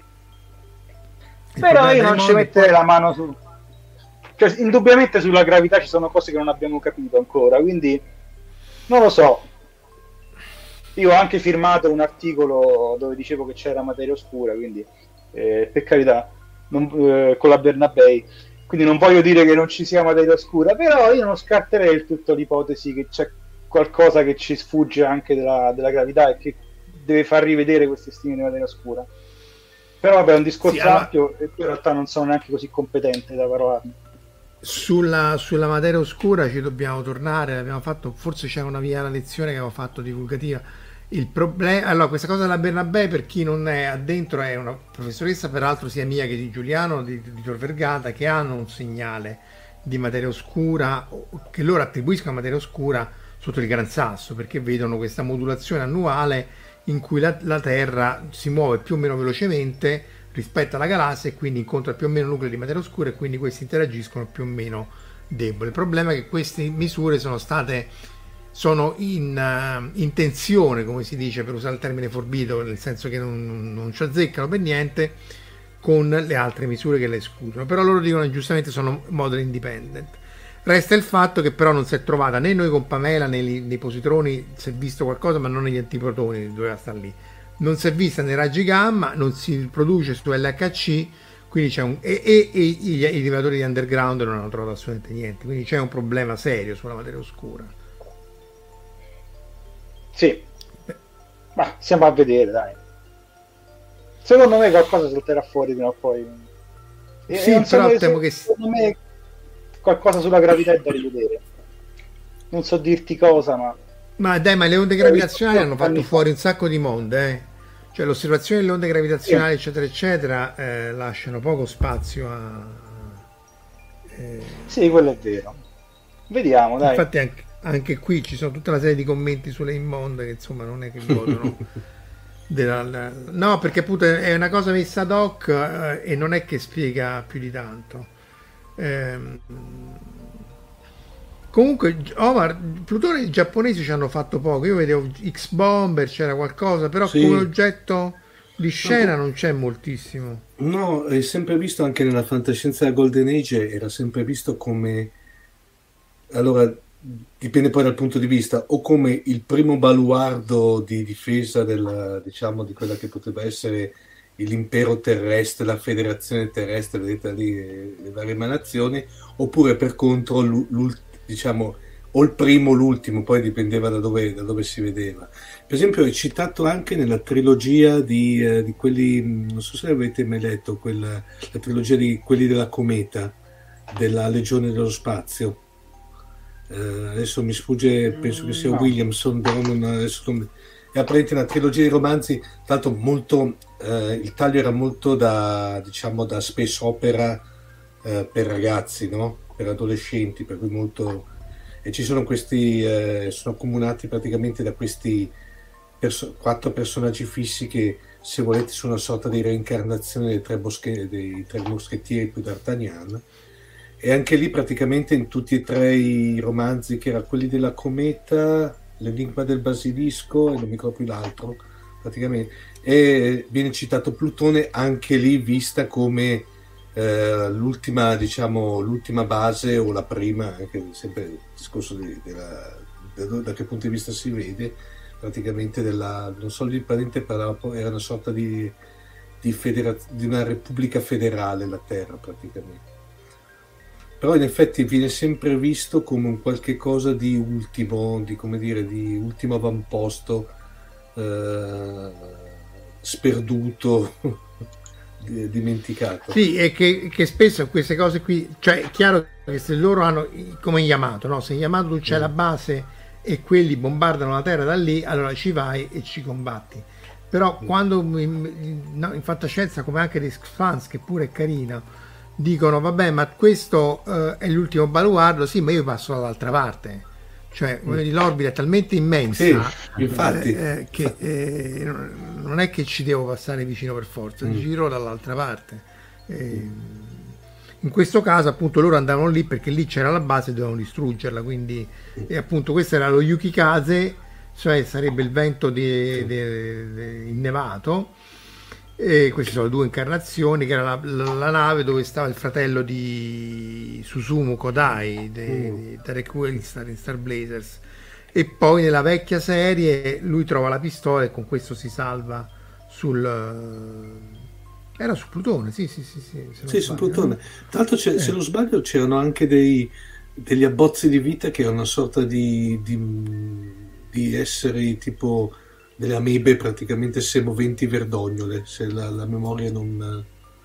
S3: il
S4: però io non ci metterei
S3: poi...
S4: la mano su, cioè indubbiamente sulla gravità ci sono cose che non abbiamo capito ancora, quindi non lo so. Io ho anche firmato un articolo dove dicevo che c'era materia oscura, quindi eh, per carità non, eh, con la Bernabei, quindi non voglio dire che non ci sia materia oscura, però io non scarterei del tutto l'ipotesi che c'è qualcosa che ci sfugge anche della, della gravità e che deve far rivedere queste stime di materia oscura. Però vabbè, è un discorso sì, allora... ampio e in realtà non sono neanche così competente da parlarne.
S3: Sulla, sulla materia oscura ci dobbiamo tornare, abbiamo fatto, forse c'è una via la lezione che avevo fatto divulgativa. Il problema, allora, questa cosa della Bernabei, per chi non è addentro, è una professoressa, peraltro sia mia che di Giuliano, di, di Tor Vergata, che hanno un segnale di materia oscura che loro attribuiscono a materia oscura sotto il Gran Sasso, perché vedono questa modulazione annuale in cui la, la Terra si muove più o meno velocemente rispetto alla galassia, e quindi incontra più o meno nuclei di materia oscura, e quindi questi interagiscono più o meno deboli. Il problema è che queste misure sono state sono in, uh, in tensione, come si dice, per usare il termine forbito, nel senso che non, non ci azzeccano per niente con le altre misure che le escludono, però loro dicono che giustamente sono model independent. Resta il fatto che però non si è trovata né noi con Pamela nei, nei positroni, si è visto qualcosa, ma non negli antiprotoni, doveva stare lì, non si è vista nei raggi gamma, non si produce su L H C, quindi c'è un e, e, e i, i rilevatori di underground non hanno trovato assolutamente niente, quindi c'è un problema serio sulla materia oscura.
S4: Sì, ma stiamo a vedere, dai. Secondo me qualcosa salterà fuori prima o poi. E
S3: sì,
S4: non
S3: però
S4: so,
S3: temo che
S4: secondo me qualcosa sulla gravità è da rivedere. Non so dirti cosa, ma
S3: ma dai, ma le onde gravitazionali hanno fatto fuori un sacco di monde, eh. Cioè l'osservazione delle onde gravitazionali, sì, eccetera eccetera, eh, lasciano poco spazio a eh...
S4: sì, quello è vero. Vediamo, dai.
S3: Infatti anche, anche qui ci sono tutta una serie di commenti sulle immonde che insomma non è che godono della, la... no, perché appunto è una cosa messa ad hoc, eh, e non è che spiega più di tanto. ehm... Comunque, Omar, Plutone i giapponesi ci hanno fatto poco. Io vedevo X-Bomber, c'era qualcosa, però sì, come oggetto di scena no, non c'è moltissimo.
S5: No, è sempre visto anche nella fantascienza della Golden Age, era sempre visto come, allora dipende poi dal punto di vista, o come il primo baluardo di difesa della, diciamo, di quella che potrebbe essere l'impero terrestre, la federazione terrestre, vedete lì le varie emanazioni, oppure per contro l'ultimo, diciamo, o il primo o l'ultimo, poi dipendeva da dove, da dove si vedeva. Per esempio è citato anche nella trilogia di, eh, di quelli, non so se avete mai letto, quella, la trilogia di quelli della cometa, della Legione dello Spazio. Eh, adesso mi sfugge, penso che sia no. Williamson, però non, adesso non, è apparentemente una trilogia di romanzi, tra l'altro molto, eh, il taglio era molto da, diciamo, da space opera eh, per ragazzi, no? Per adolescenti, per cui molto, e ci sono questi, eh, sono accomunati praticamente da questi perso- quattro personaggi fissi che, se volete, sono una sorta di reincarnazione dei tre, bosche- dei tre moschettieri più d'Artagnan, e anche lì praticamente in tutti e tre i romanzi, che erano quelli della cometa, l'enigma del basilisco e non mi ricordo più l'altro, praticamente, e viene citato Plutone anche lì vista come Uh, l'ultima, diciamo, l'ultima base, o la prima, anche sempre il discorso di, della, da, da che punto di vista si vede, praticamente della, non so, il parente parlava, era una sorta di, di, federa, di una repubblica federale la Terra praticamente, però in effetti viene sempre visto come un qualche cosa di ultimo, di come dire, di ultimo avamposto, uh, sperduto, dimenticato.
S3: Sì, e che, che spesso queste cose qui, cioè è chiaro che se loro hanno, come in Yamato, no? Se in Yamato tu c'è mm. la base e quelli bombardano la terra da lì, allora ci vai e ci combatti. Però mm. quando in, no, in fantascienza, come anche di Fans, che pure è carino, dicono vabbè, ma questo uh, è l'ultimo baluardo, sì, ma io passo dall'altra parte. Cioè mm. l'orbita è talmente immensa,
S5: sì, infatti,
S3: eh, eh, che eh, non è che ci devo passare vicino per forza, mm. giro dall'altra parte. Eh, in questo caso appunto loro andavano lì perché lì c'era la base e dovevano distruggerla, quindi mm. e appunto questo era lo Yukikaze, cioè sarebbe il vento di, di, di innevato, e queste sono le due incarnazioni, che era la, la, la nave dove stava il fratello di Susumu Kodai, de, mm. di Derek Willingstar in Star Blazers, e poi nella vecchia serie lui trova la pistola e con questo si salva sul era su Plutone, sì sì sì sì,
S5: sì su Plutone, no? Tra l'altro eh. se non sbaglio c'erano anche dei, degli abbozzi di vita che erano una sorta di, di, di esseri tipo delle amebe praticamente semoventi verdognole, se la, la memoria non,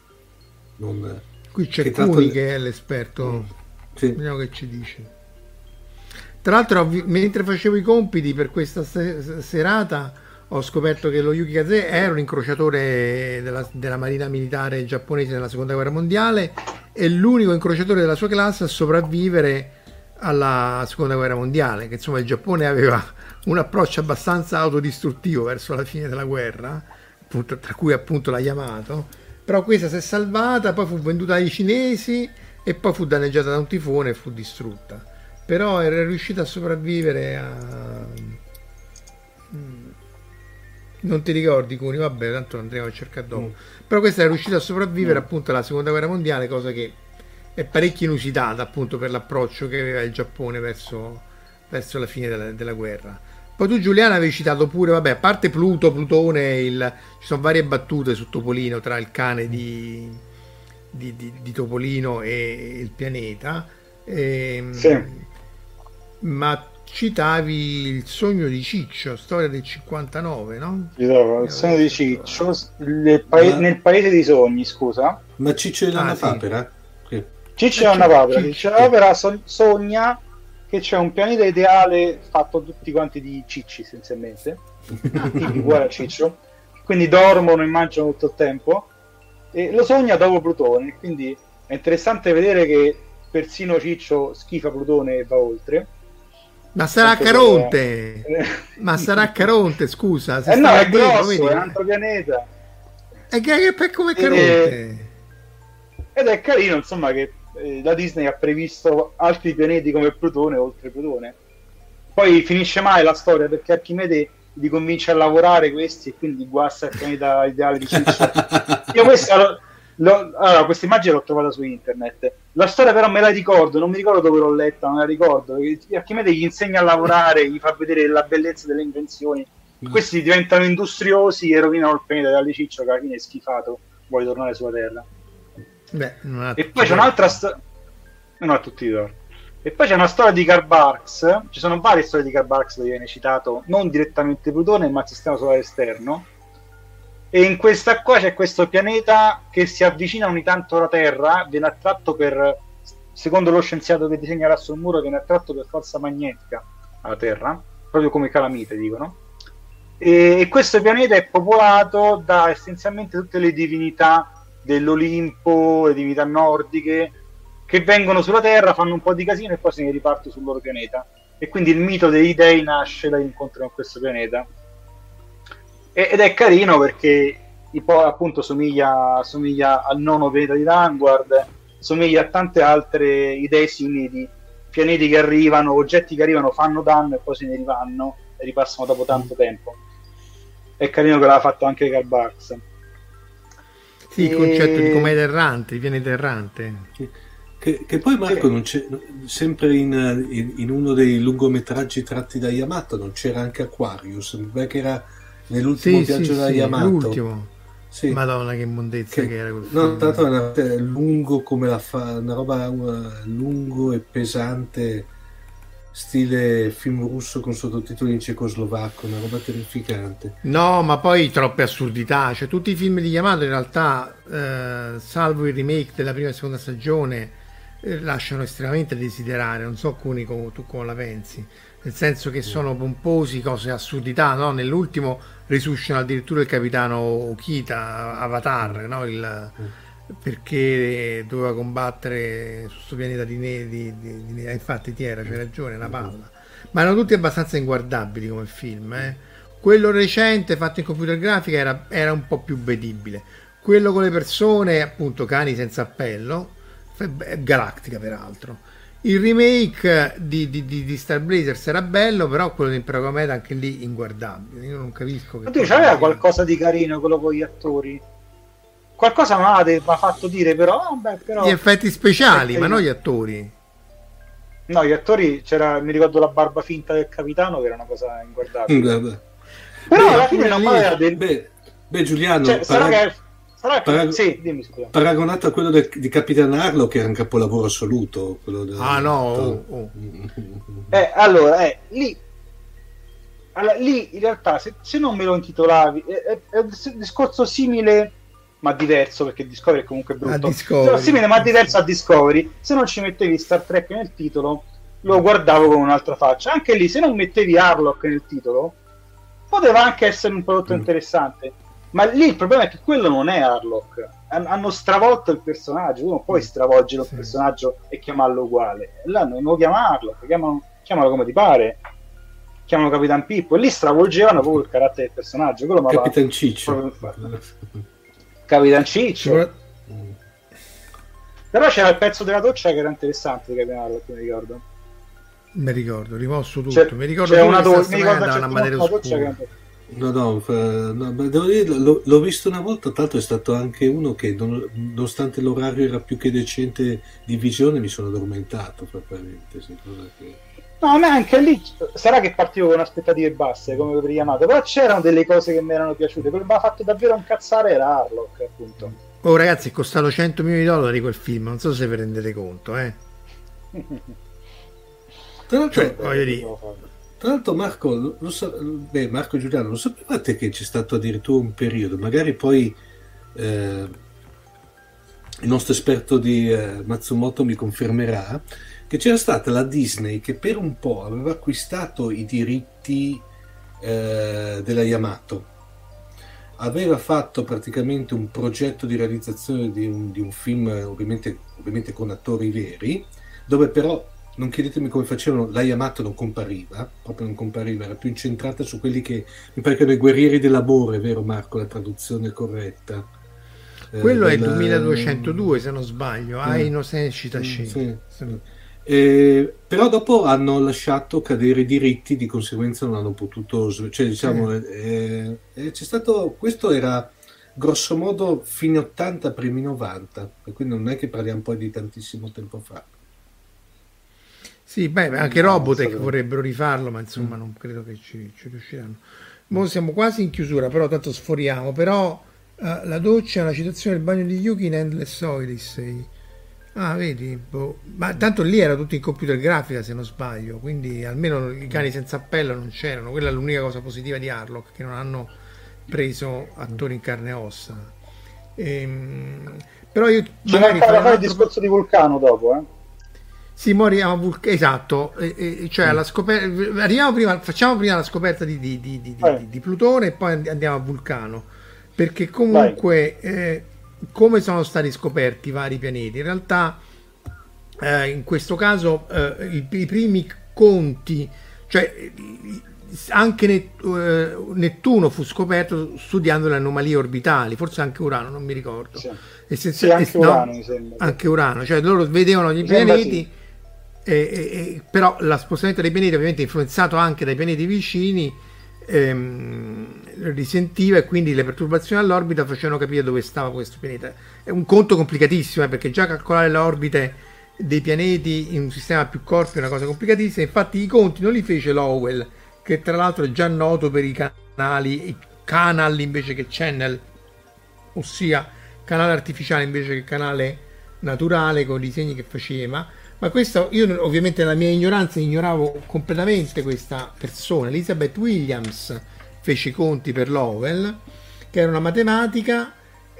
S5: non
S3: qui c'è Cuni che è l'esperto, mm, sì. Vediamo che ci dice. Tra l'altro mentre facevo i compiti per questa se- serata ho scoperto che lo Yukikaze era un incrociatore della, della marina militare giapponese nella seconda guerra mondiale, e l'unico incrociatore della sua classe a sopravvivere alla seconda guerra mondiale, che insomma il Giappone aveva un approccio abbastanza autodistruttivo verso la fine della guerra, appunto, tra cui appunto la Yamato, però questa si è salvata, poi fu venduta ai cinesi e poi fu danneggiata da un tifone e fu distrutta, però era riuscita a sopravvivere a... non ti ricordi Cuni? Vabbè, tanto andremo a cercare dopo. Mm. Però questa è riuscita a sopravvivere mm. appunto alla seconda guerra mondiale, cosa che è parecchio inusitata appunto per l'approccio che aveva il Giappone verso, verso la fine della, della guerra. Poi tu Giuliano avevi citato pure, vabbè, a parte Pluto, Plutone, il, ci sono varie battute su Topolino tra il cane di, di, di, di Topolino e il pianeta, e,
S4: sì.
S3: ma citavi il sogno di Ciccio, storia del cinquantanove, no?
S4: Il sogno di Ciccio nel, pa- ma... nel paese dei sogni, scusa.
S5: Ma Ciccio è la
S3: ah,
S5: papera?
S3: Sì.
S4: Ciccio è una papera. Ciccio la papera so- sogna che c'è un pianeta ideale fatto tutti quanti di cicci, essenzialmente, tipi uguali a Ciccio, quindi dormono e mangiano tutto il tempo, e lo sogna dopo Plutone, quindi è interessante vedere che persino Ciccio schifa Plutone e va oltre.
S3: Ma sarà Caronte, che... ma sarà Caronte, scusa.
S4: Se eh no, è grosso, vedi? È un altro pianeta.
S3: E che è come Caronte.
S4: Ed è carino, insomma, che eh, la Disney ha previsto altri pianeti come Plutone oltre Plutone. Poi finisce mai la storia perché Archimede li convince a lavorare questi e quindi guasta il pianeta ideale di Ciccio. Io questa lo... Lo, allora, questa immagine l'ho trovata su internet. La storia però me la ricordo, non mi ricordo dove l'ho letta, non la ricordo. Archimede gli insegna a lavorare, gli fa vedere la bellezza delle invenzioni. Mm. Questi diventano industriosi e rovinano il pianeta di Ciccio, che alla fine è schifato, vuole tornare sulla Terra.
S3: Beh, non ha
S4: e poi c'è un'altra storia. Non ha tutti i torti. E poi c'è una storia di Karl Barks. Ci sono varie storie di Karl Barks dove viene citato non direttamente Plutone, ma il sistema solare esterno. E in questa qua c'è questo pianeta che si avvicina ogni tanto alla Terra, viene attratto per, secondo lo scienziato che disegnerà sul muro, viene attratto per forza magnetica alla Terra, proprio come Calamite dicono. E, e questo pianeta è popolato da essenzialmente tutte le divinità dell'Olimpo, le divinità nordiche, che vengono sulla Terra, fanno un po' di casino e poi se ne ripartono sul loro pianeta. E quindi il mito dei dei nasce dall'incontro con questo pianeta. Ed è carino perché appunto somiglia, somiglia al nono pianeta di Vanguard, somiglia a tante altre idee simili di pianeti che arrivano, oggetti che arrivano, fanno danno e poi se ne rivanno e ripassano dopo tanto tempo. È carino che l'ha fatto anche Karl Barks.
S3: Sì, e... il concetto di cometa errante, di pianeta errante.
S5: Che, che poi Marco, sì. non c'è, sempre in, in, in uno dei lungometraggi tratti da Yamato non c'era anche Aquarius, che era nell'ultimo
S3: sì,
S5: viaggio
S3: sì,
S5: da
S3: sì,
S5: Yamato,
S3: l'ultimo.
S5: Sì.
S3: Madonna che immondezza che, che era quel
S5: no, tanto era lungo come la fa, una roba una, lungo e pesante, stile film russo con sottotitoli in cecoslovacco, una roba terrificante.
S3: No, ma poi troppe assurdità, cioè tutti i film di Yamato in realtà, eh, salvo il remake della prima e seconda stagione, eh, lasciano estremamente a desiderare. Non so Cuni, come, tu come la pensi, nel senso che sono pomposi, cose assurdità, no? Nell'ultimo risuscitano addirittura il capitano Okita, Avatar, no? Il, perché doveva combattere su questo pianeta di neve, di, di, di, infatti ti era, c'hai ragione, una palla. Ma erano tutti abbastanza inguardabili come film, eh? Quello recente fatto in computer grafica era, era un po' più vedibile, quello con le persone, appunto, cani senza appello, Galactica peraltro. Il remake di, di, di, di Star Blazers era bello, però quello di Impero Cometa anche lì inguardabile. Io non capisco che.
S4: Oddio, c'aveva qualcosa di carino quello con gli attori. Qualcosa mi aveva fatto dire, però, oh, beh, però.
S3: Gli effetti speciali, ma non gli attori.
S4: No, gli attori c'era, mi ricordo la barba finta del capitano, che era una cosa inguardabile.
S5: Beh, beh.
S4: Però
S5: beh,
S4: alla fine non aveva del.
S5: Beh, beh, Giuliano.
S4: Cioè, sarà
S5: parag-
S4: che. Sarà che...
S5: parag-
S4: sì, dimmi scusa.
S5: Paragonato a quello del, di Capitan Harlow, che era un capolavoro assoluto. Quello del,
S3: ah, no. Oh, oh.
S4: Eh, allora, eh, lì. Allora, lì in realtà, se, se non me lo intitolavi, è, è, è un discorso simile. Ma diverso, perché Discovery è comunque brutto. Però simile ma diverso a Discovery. Se non ci mettevi Star Trek nel titolo, lo guardavo con un'altra faccia. Anche lì, se non mettevi Harlock nel titolo, poteva anche essere un prodotto mm. interessante. Ma lì il problema è che quello non è Harlock. Hanno stravolto il personaggio. Tu non puoi stravolgere il sì. personaggio e chiamarlo uguale. Là non lo chiama Harlock, chiamano, chiamalo come ti pare. Chiamano Capitan Pippo. E lì stravolgevano proprio il carattere del personaggio. Quello
S5: Capitan Ciccio.
S4: Proprio... Capitan Ciccio. Però c'era il pezzo della doccia che era interessante di Capitan Harlock, mi ricordo.
S3: Mi ricordo, rimosso tutto.
S4: C'è,
S3: mi ricordo
S4: c'è una, do- mi
S3: da
S4: ricordo
S3: una materia
S4: una doccia che...
S5: No, no, no, devo dire, l'ho, l'ho visto una volta, tanto è stato anche uno che non, nonostante l'orario era più che decente di visione, mi sono addormentato propriamente. Che...
S4: No, a me anche lì sarà che partivo con aspettative basse, come per Yamato, però c'erano delle cose che mi erano piaciute. Quello che mi ha fatto davvero un cazzare era Harlock, appunto.
S3: Oh ragazzi, è costato cento milioni di dollari quel film, non so se vi rendete conto, eh.
S5: Tra l'altro,
S3: cioè, voglio dire...
S5: Tra l'altro Marco, lo, lo sa- beh, Marco Giuliano, lo sapevate che c'è stato addirittura un periodo, magari poi eh, il nostro esperto di eh, Matsumoto mi confermerà, che c'era stata la Disney che per un po' aveva acquistato i diritti eh, della Yamato, aveva fatto praticamente un progetto di realizzazione di un, di un film ovviamente, ovviamente con attori veri, dove però non chiedetemi come facevano, la Yamato non compariva, proprio non compariva, era più incentrata su quelli che, mi pare che erano i guerrieri del lavoro, è vero Marco, la traduzione corretta?
S3: Quello
S5: eh,
S3: è
S5: della...
S3: duemiladuecentodue se non sbaglio, mm. Aino Senshita
S5: mm,
S3: sì.
S5: sì, sì. Eh, però dopo hanno lasciato cadere i diritti, di conseguenza non hanno potuto, cioè diciamo, sì. eh, eh, c'è stato, questo era grosso modo fine ottanta, primi novanta, e quindi non è che parliamo poi di tantissimo tempo fa.
S3: Sì, beh, anche no, Robotech vorrebbero rifarlo, ma insomma mm. non credo che ci, ci riusciranno. Mo siamo quasi in chiusura, però tanto sforiamo. Però uh, la doccia è una citazione del bagno di Yuki in Endless Odyssey. Ah, vedi? Boh. Ma tanto lì era tutto in computer grafica, se non sbaglio, quindi almeno i cani senza appello non c'erano. Quella è l'unica cosa positiva di Harlock, che non hanno preso attori in carne e ossa. Ehm, però io
S4: ci manca da fare il discorso di Vulcano dopo, eh?
S3: Sì, moriamo Vulc- esatto, e, e, cioè alla scoperta, arriviamo prima, facciamo prima la scoperta di, di, di, di, di, di Plutone e poi andiamo a Vulcano, perché comunque eh, come sono stati scoperti i vari pianeti? In realtà eh, in questo caso eh, i, i primi conti, cioè anche Net, eh, Nettuno fu scoperto studiando le anomalie orbitali, forse anche Urano, non mi ricordo.
S4: Sì.
S3: E se,
S4: sì, anche
S3: no,
S4: Urano mi sembra.
S3: Anche Urano, cioè loro vedevano gli
S4: mi
S3: pianeti. E, e, però lo spostamento dei pianeti ovviamente influenzato anche dai pianeti vicini ehm, risentiva, e quindi le perturbazioni all'orbita facevano capire dove stava questo pianeta. È un conto complicatissimo, eh, perché già calcolare le orbite dei pianeti in un sistema più corpo è una cosa complicatissima. Infatti i conti non li fece Lowell, che tra l'altro è già noto per i canali, i canal invece che channel, ossia canale artificiale invece che canale naturale, con i disegni che faceva. Ma questo, io ovviamente nella mia ignoranza ignoravo completamente questa persona. Elizabeth Williams fece i conti per Lowell, che era una matematica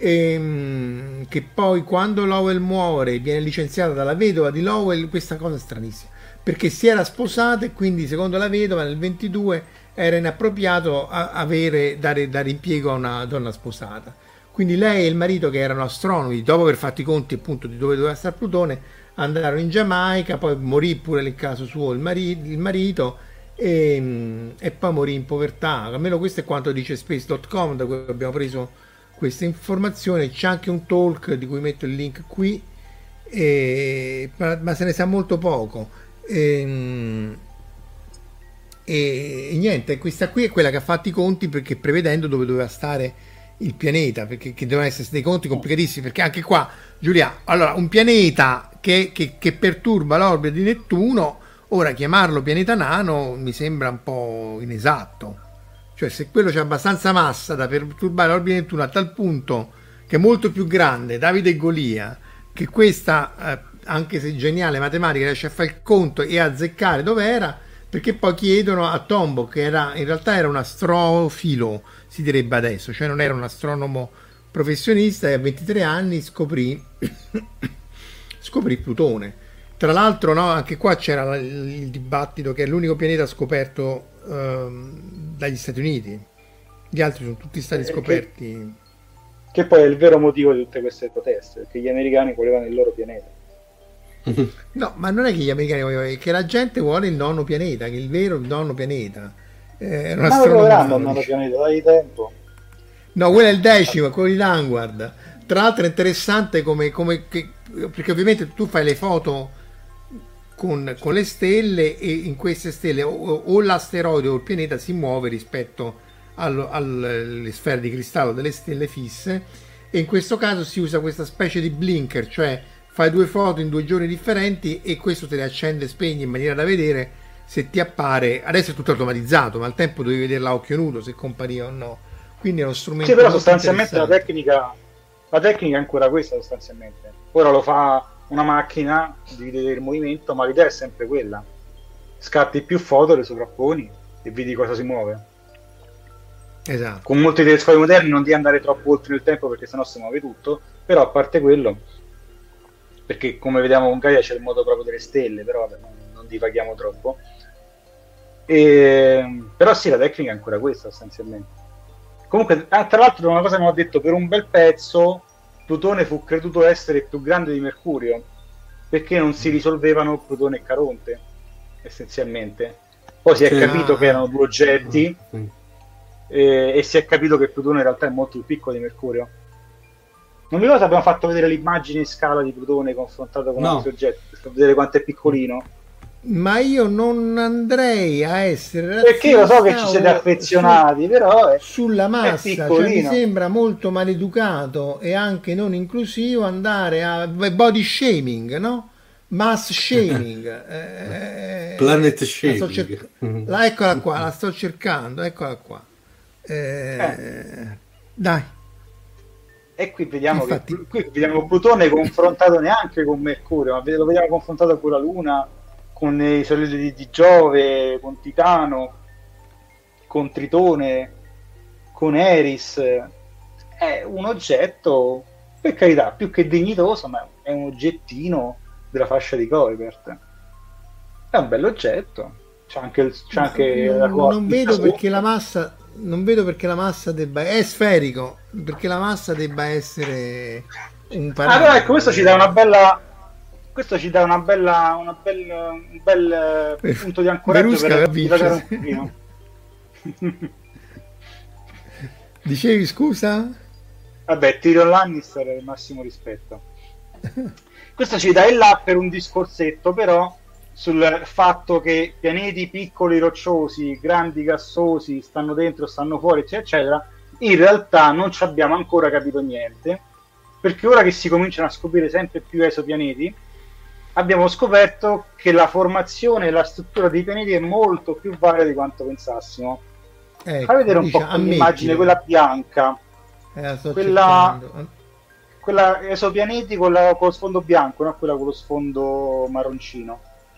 S3: ehm, che poi quando Lowell muore viene licenziata dalla vedova di Lowell. Questa cosa è stranissima, perché si era sposata e quindi secondo la vedova nel ventidue era inappropriato a avere, dare, dare impiego a una donna sposata. Quindi lei e il marito, che erano astronomi, dopo aver fatto i conti appunto di dove doveva stare Plutone, andarono in Giamaica, poi morì pure nel caso suo il marito, il marito e, e poi morì in povertà. Almeno questo è quanto dice space punto com, da cui abbiamo preso questa informazione. C'è anche un talk di cui metto il link qui, e, ma, ma se ne sa molto poco. E, e, e niente, questa qui è quella che ha fatto i conti, perché prevedendo dove doveva stare il pianeta, perché che devono essere dei conti complicatissimi, perché anche qua Giulia, allora un pianeta che, che, che perturba l'orbita di Nettuno, ora chiamarlo pianeta nano mi sembra un po' inesatto. Cioè, se quello c'è abbastanza massa da perturbare l'orbita di Nettuno a tal punto che è molto più grande, Davide e Golia, che questa eh, anche se geniale matematica riesce a fare il conto e a azzeccare dove era, perché poi chiedono a Tombaugh, che era in realtà era un astrofilo, si direbbe adesso, cioè non era un astronomo professionista, e a ventitré anni scoprì scoprì Plutone. Tra l'altro, no, anche qua c'era il dibattito che è l'unico pianeta scoperto ehm, dagli Stati Uniti, gli altri sono tutti stati scoperti.
S4: Che, che poi è il vero motivo di tutte queste proteste, perché gli americani volevano il loro pianeta.
S3: No, ma non è che gli americani volevano, è che la gente vuole il nono pianeta, che è il vero nono pianeta. Eh,
S4: ma lo troveranno il nono pianeta, dai tempo.
S3: No, quello è il decimo, quello di Vanguard. Tra l'altro è interessante come, come che, perché ovviamente tu fai le foto con, con le stelle e in queste stelle o, o l'asteroide o il pianeta si muove rispetto al, al, alle sfere di cristallo delle stelle fisse, e in questo caso si usa questa specie di blinker, cioè fai due foto in due giorni differenti e questo te le accende e spegne in maniera da vedere se ti appare. Adesso è tutto automatizzato, ma al tempo dovevi vederla a occhio nudo se compariva o no, quindi è uno strumento.
S4: Sì, però sostanzialmente la tecnica la tecnica è ancora questa sostanzialmente. Ora lo fa una macchina di vedere il movimento, ma l'idea è sempre quella: scatti più foto, le sovrapponi e vedi cosa si muove.
S3: Esatto.
S4: Con molti telescopi moderni non devi andare troppo oltre il tempo perché sennò si muove tutto, però a parte quello, perché come vediamo con Gaia c'è il modo proprio delle stelle, però vabbè, non, non divaghiamo troppo. E, però sì, la tecnica è ancora questa sostanzialmente. Comunque, ah, tra l'altro una cosa che mi ho detto, per un bel pezzo Plutone fu creduto essere più grande di Mercurio, perché non si risolvevano Plutone e Caronte, essenzialmente. Poi si è
S5: Sì,
S4: capito
S5: ah,
S4: che erano due oggetti,
S5: sì.
S4: e, e si è capito che Plutone in realtà è molto più piccolo di Mercurio. Non mi ricordo se abbiamo fatto vedere l'immagine in scala di Plutone confrontato con
S5: No.
S4: altri oggetti, per vedere quanto è piccolino.
S3: Ma io non andrei a essere
S4: Perché io so che ci siete
S3: o
S4: affezionati,
S3: su-
S4: però è,
S3: sulla
S4: è
S3: massa, cioè, mi
S4: piccolino.
S3: sembra molto maleducato e anche non inclusivo andare a body shaming, no? Mass shaming. eh,
S5: Planet
S3: la sto
S5: shaming.
S3: cer-
S5: Mhm.
S3: la, eccola qua, la sto cercando, eccola qua. Eh,
S4: Eh.
S3: Dai,
S4: E qui vediamo,
S3: infatti,
S4: che, qui vediamo Plutone confrontato neanche con Mercurio, ma lo vediamo confrontato con la Luna, con i satelliti di Giove, con Titano, con Tritone, con Eris. È un oggetto, per carità, più che dignitoso, ma è un oggettino della fascia di Kuiper. È un bell'oggetto. C'è anche, il, c'è
S3: ma
S4: anche la
S3: non,
S4: cor-
S3: non
S4: il
S3: vedo
S4: casco.
S3: perché la massa, non vedo perché la massa debba, è sferico, perché la massa debba essere un
S4: Ah, però
S3: parametro.
S4: ecco, questo ci dà una bella, questo ci dà una bella, una bel, un bel eh, punto di ancoraggio
S3: Verusca
S4: per
S3: va a
S4: divagare un
S3: vincere.
S4: pochino.
S3: Dicevi scusa?
S4: Vabbè, Tyrion Lannister è il massimo rispetto. Questo ci dà il là per un discorsetto, però, sul fatto che pianeti piccoli, rocciosi, grandi, gassosi, stanno dentro, stanno fuori, eccetera, eccetera. In realtà non ci abbiamo ancora capito niente, perché ora che si cominciano a scoprire sempre più esopianeti, abbiamo scoperto che la formazione e la struttura dei pianeti è molto più varia di quanto pensassimo.
S3: Ecco,
S4: Fai vedere un
S3: dice,
S4: po' quell'immagine,
S3: ammettilo.
S4: quella bianca,
S3: Eh, la sto
S4: quella,
S3: cercando.
S4: quella esopianeti con, la, con lo sfondo bianco, non quella con lo sfondo marroncino.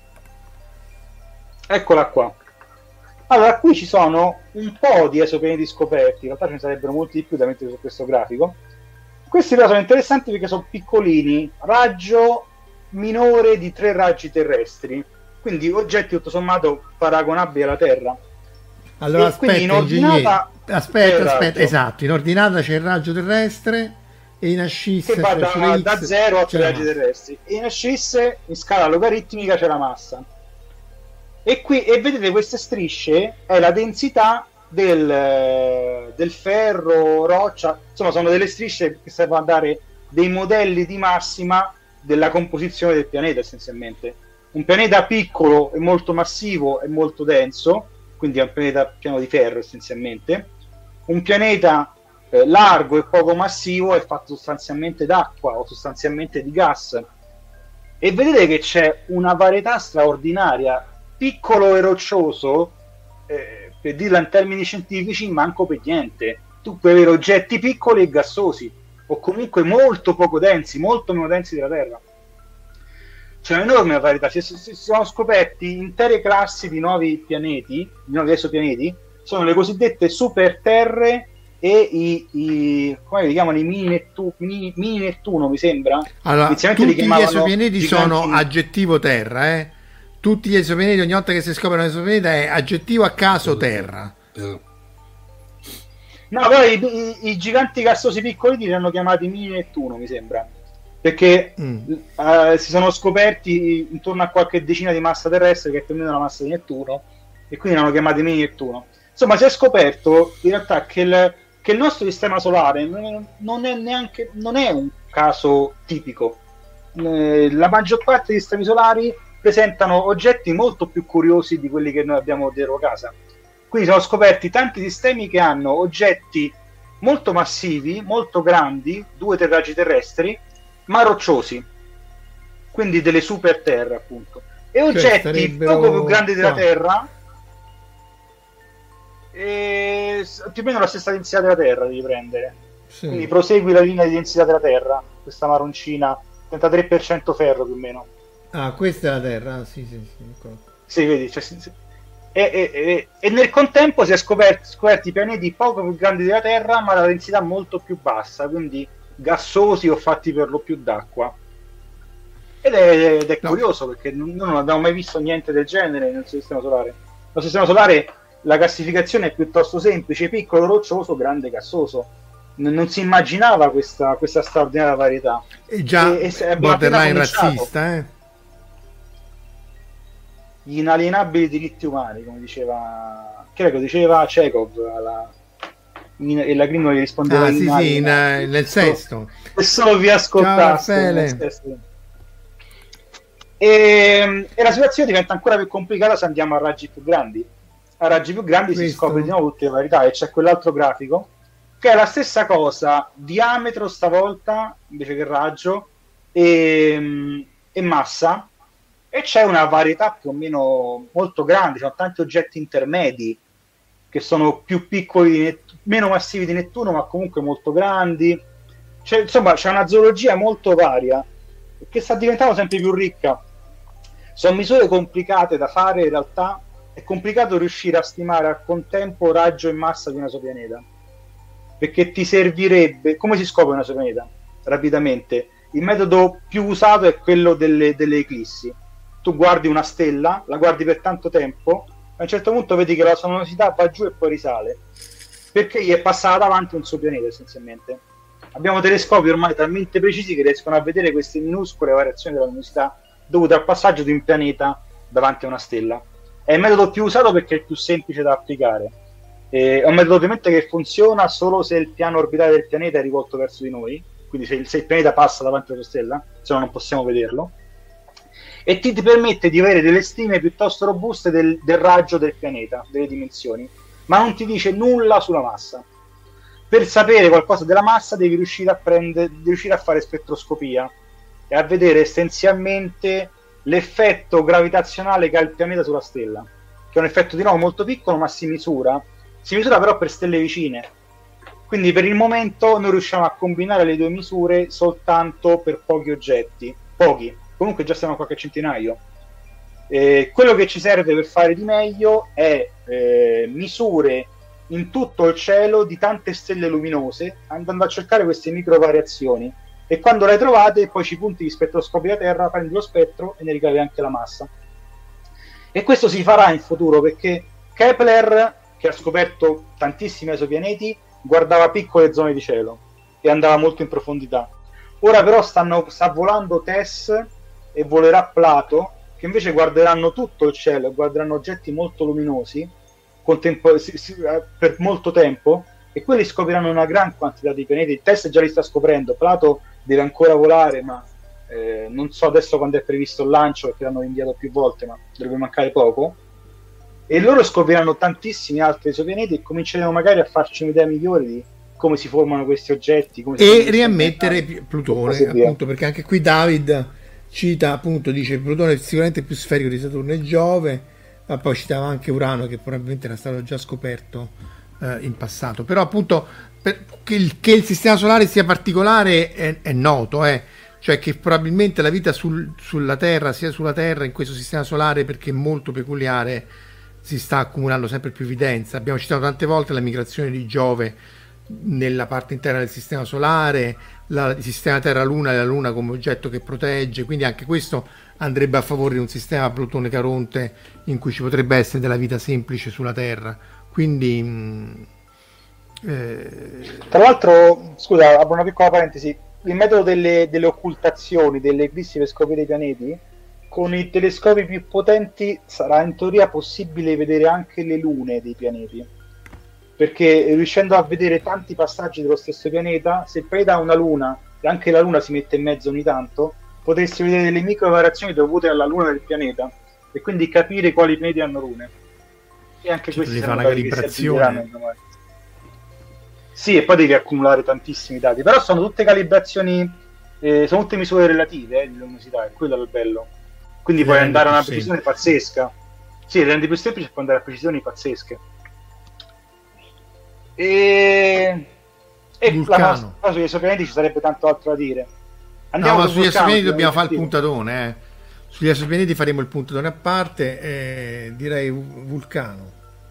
S4: Eccola qua. Allora, qui ci sono un po' di esopianeti scoperti, in realtà ce ne sarebbero molti di più da mettere su questo grafico. Questi però sono interessanti perché sono piccolini, raggio minore di tre raggi terrestri, quindi oggetti tutto sommato paragonabili alla Terra.
S3: Allora,
S4: E quindi in
S3: aspetta, ingegnere.
S4: ordinata c'è
S3: Aspetta,
S4: il
S3: aspetta,
S4: raggio.
S3: esatto, in ordinata c'è il raggio terrestre e in ascissa,
S4: Che va
S3: cioè
S4: da,
S3: sulle
S4: da
S3: X
S4: zero a
S3: c'è
S4: tre
S3: la
S4: raggi
S3: massa.
S4: terrestri. E in ascisse, in scala logaritmica, c'è la massa. E qui e vedete queste strisce è la densità del, eh, del ferro, roccia, insomma sono delle strisce che servono a dare dei modelli di massima della composizione del pianeta essenzialmente. Un pianeta piccolo e molto massivo e molto denso, quindi è un pianeta pieno di ferro essenzialmente. Un pianeta eh, largo e poco massivo è fatto sostanzialmente d'acqua o sostanzialmente di gas. E vedete che c'è una varietà straordinaria. Piccolo e roccioso, eh, per dirla in termini scientifici, manco per niente. Tu puoi avere oggetti piccoli e gassosi, o comunque molto poco densi, molto meno densi della Terra. C'è un'enorme varietà. Si, si, si sono scoperti intere classi di nuovi pianeti, di nuovi esopianeti, sono le cosiddette superterre e i, i come li chiamano, i mini, Nettu, mini, mini Nettuno, mi sembra.
S3: Allora,
S4: Inizialmente li
S3: tutti gli
S4: chiamavano
S3: esopianeti
S4: giganti-
S3: sono aggettivo terra, eh? Tutti gli esopianeti, ogni volta che si scopre un esopianeta è aggettivo a caso terra.
S5: Eh,
S4: No, però i, i- i giganti gassosi piccoli li hanno chiamati mini Nettuno, mi sembra, perché
S3: Mm.
S4: eh, si sono scoperti intorno a qualche decina di massa terrestre, che è più o meno la massa di Nettuno, e quindi li hanno chiamati mini Nettuno. Insomma, si è scoperto in realtà che il, che il nostro sistema solare non è neanche non è un caso tipico. Eh, la maggior parte dei sistemi solari presentano oggetti molto più curiosi di quelli che noi abbiamo dentro casa. Quindi sono scoperti tanti sistemi che hanno oggetti molto massivi, molto grandi, due terraggi terrestri, ma rocciosi, quindi delle super terre appunto, e
S3: Cioè,
S4: oggetti
S3: sarebbero
S4: poco più grandi della
S3: qua.
S4: Terra, e s- più o meno la stessa densità della Terra devi prendere.
S3: Sì.
S4: Quindi prosegui la linea di densità della Terra, questa marroncina, trentatré per cento ferro più o meno.
S3: Ah, questa è la Terra. Ah, sì, sì, sì. ecco.
S4: Sì, vedi, cioè, sì, sì. E, e- e- e nel contempo si è scoperti, scoperti pianeti poco più grandi della Terra, ma la densità molto più bassa, quindi gassosi o fatti per lo più d'acqua. Ed è, ed è
S3: No.
S4: curioso perché non, noi non abbiamo mai visto niente del genere nel sistema solare. Nel sistema solare la classificazione è piuttosto semplice: piccolo roccioso, grande gassoso. N- non si immaginava questa, questa straordinaria varietà.
S3: E già
S4: E- e se- abbiamo appena
S3: borderline
S4: cominciato.
S3: razzista, eh?
S4: Gli inalienabili diritti umani, come diceva, che era che diceva Chekhov alla, in, e la Green gli rispondeva
S3: Ah, sì, sì, in,
S4: inalienabili.
S3: eh, nel sesto.
S4: E solo vi ascoltaste.
S3: Ciao, Raffaele.
S4: nel sesto. E, e la situazione diventa ancora più complicata se andiamo a raggi più grandi. A raggi più grandi si
S3: Questo.
S4: scopre di nuovo tutte le varietà, e c'è quell'altro grafico che è la stessa cosa, diametro stavolta invece che raggio, e, e massa, e c'è una varietà più o meno molto grande. Ci sono tanti oggetti intermedi che sono più piccoli, di Nett- meno massivi di Nettuno, ma comunque molto grandi. C'è, insomma, c'è una zoologia molto varia che sta diventando sempre più ricca. Sono misure complicate da fare, in realtà è complicato riuscire a stimare al contempo raggio e massa di un esopianeta, perché ti servirebbe. Come si scopre un esopianeta? Rapidamente, il metodo più usato è quello delle, delle eclissi. Tu guardi una stella, la guardi per tanto tempo, a un certo punto vedi che la sua luminosità va giù e poi risale, perché gli è passata davanti un suo pianeta essenzialmente. Abbiamo telescopi ormai talmente precisi che riescono a vedere queste minuscole variazioni della luminosità dovute al passaggio di un pianeta davanti a una stella. È il metodo più usato perché è il più semplice da applicare. Eh, è un metodo ovviamente che funziona solo se il piano orbitale del pianeta è rivolto verso di noi, quindi se il, se il pianeta passa davanti alla stella, se no non possiamo vederlo, e ti, ti permette di avere delle stime piuttosto robuste del, del raggio del pianeta, delle dimensioni, ma non ti dice nulla sulla massa. Per sapere qualcosa della massa devi riuscire a, prendere, devi riuscire a fare spettroscopia e a vedere essenzialmente l'effetto gravitazionale che ha il pianeta sulla stella, che è un effetto di nuovo molto piccolo, ma si misura si misura però per stelle vicine. Quindi per il momento noi riusciamo a combinare le due misure soltanto per pochi oggetti, pochi, comunque già siamo a qualche centinaio. Eh, quello che ci serve per fare di meglio è eh, misure in tutto il cielo di tante stelle luminose, andando a cercare queste micro variazioni, e quando le trovate poi ci punti gli spettroscopi da terra, prendi lo spettro e ne ricavi anche la massa. E questo si farà in futuro perché Kepler, che ha scoperto tantissimi esopianeti, guardava piccole zone di cielo e andava molto in profondità. Ora però stanno, sta volando Tess e volerà Plato, che invece guarderanno tutto il cielo e guarderanno oggetti molto luminosi contempo- si- si- per molto tempo, e quelli scopriranno una gran quantità di pianeti. Tess già li sta scoprendo, Plato deve ancora volare, ma eh, non so adesso quando è previsto il lancio, perché l'hanno inviato più volte, ma dovrebbe mancare poco. E loro scopriranno tantissimi altri esopianeti e cominceremo magari a farci un'idea migliore di come si formano questi oggetti, come si
S3: E
S4: formano
S3: riammettere
S4: questi
S3: Pi- Plutone,
S4: così via.
S3: appunto, perché anche qui David cita, appunto, dice Plutone è sicuramente più sferico di Saturno e Giove, ma poi citava anche Urano, che probabilmente era stato già scoperto eh, in passato. Però appunto per, che, il, che il sistema solare sia particolare è, è noto, eh. Cioè che probabilmente la vita sul, sulla Terra, sia sulla Terra in questo sistema solare, perché è molto peculiare, si sta accumulando sempre più evidenza. Abbiamo citato tante volte la migrazione di Giove nella parte interna del sistema solare, la, il sistema Terra-Luna e la Luna come oggetto che protegge, quindi anche questo andrebbe a favore di un sistema Plutone-Caronte in cui ci potrebbe essere della vita semplice sulla Terra. Quindi mh, eh...
S4: Tra l'altro, scusa, apro una piccola parentesi, il metodo delle, delle occultazioni, delle eclissi per scoprire i pianeti, con i telescopi più potenti sarà in teoria possibile vedere anche le lune dei pianeti. perché riuscendo a vedere tanti passaggi dello stesso pianeta, se il pianeta ha una luna e anche la luna si mette in mezzo ogni tanto, potresti vedere delle micro variazioni dovute alla luna del pianeta e quindi capire quali pianeti hanno lune. E anche
S3: Cioè,
S4: questi
S3: devi
S4: sono
S3: fare una
S4: dati che si
S3: calibrazione.
S4: aggiungeranno. Sì, e poi devi accumulare tantissimi dati, però sono tutte calibrazioni, eh, sono tutte misure relative eh, di luminosità, è quello il bello. Quindi
S3: Ti
S4: puoi
S3: rende
S4: andare a una
S3: più
S4: precisione pazzesca. Sì, rende più semplice, puoi andare a precisioni pazzesche. E, e la
S3: Vulcano.
S4: nostra, poi sugli esseri pianeti ci sarebbe tanto altro da dire.
S3: No, ma
S4: sul
S3: sugli
S4: vulcano,
S3: pianeti dobbiamo fare il
S4: sì.
S3: puntatone, eh. Sugli pianeti faremo il puntatone a parte, e direi Vulcano.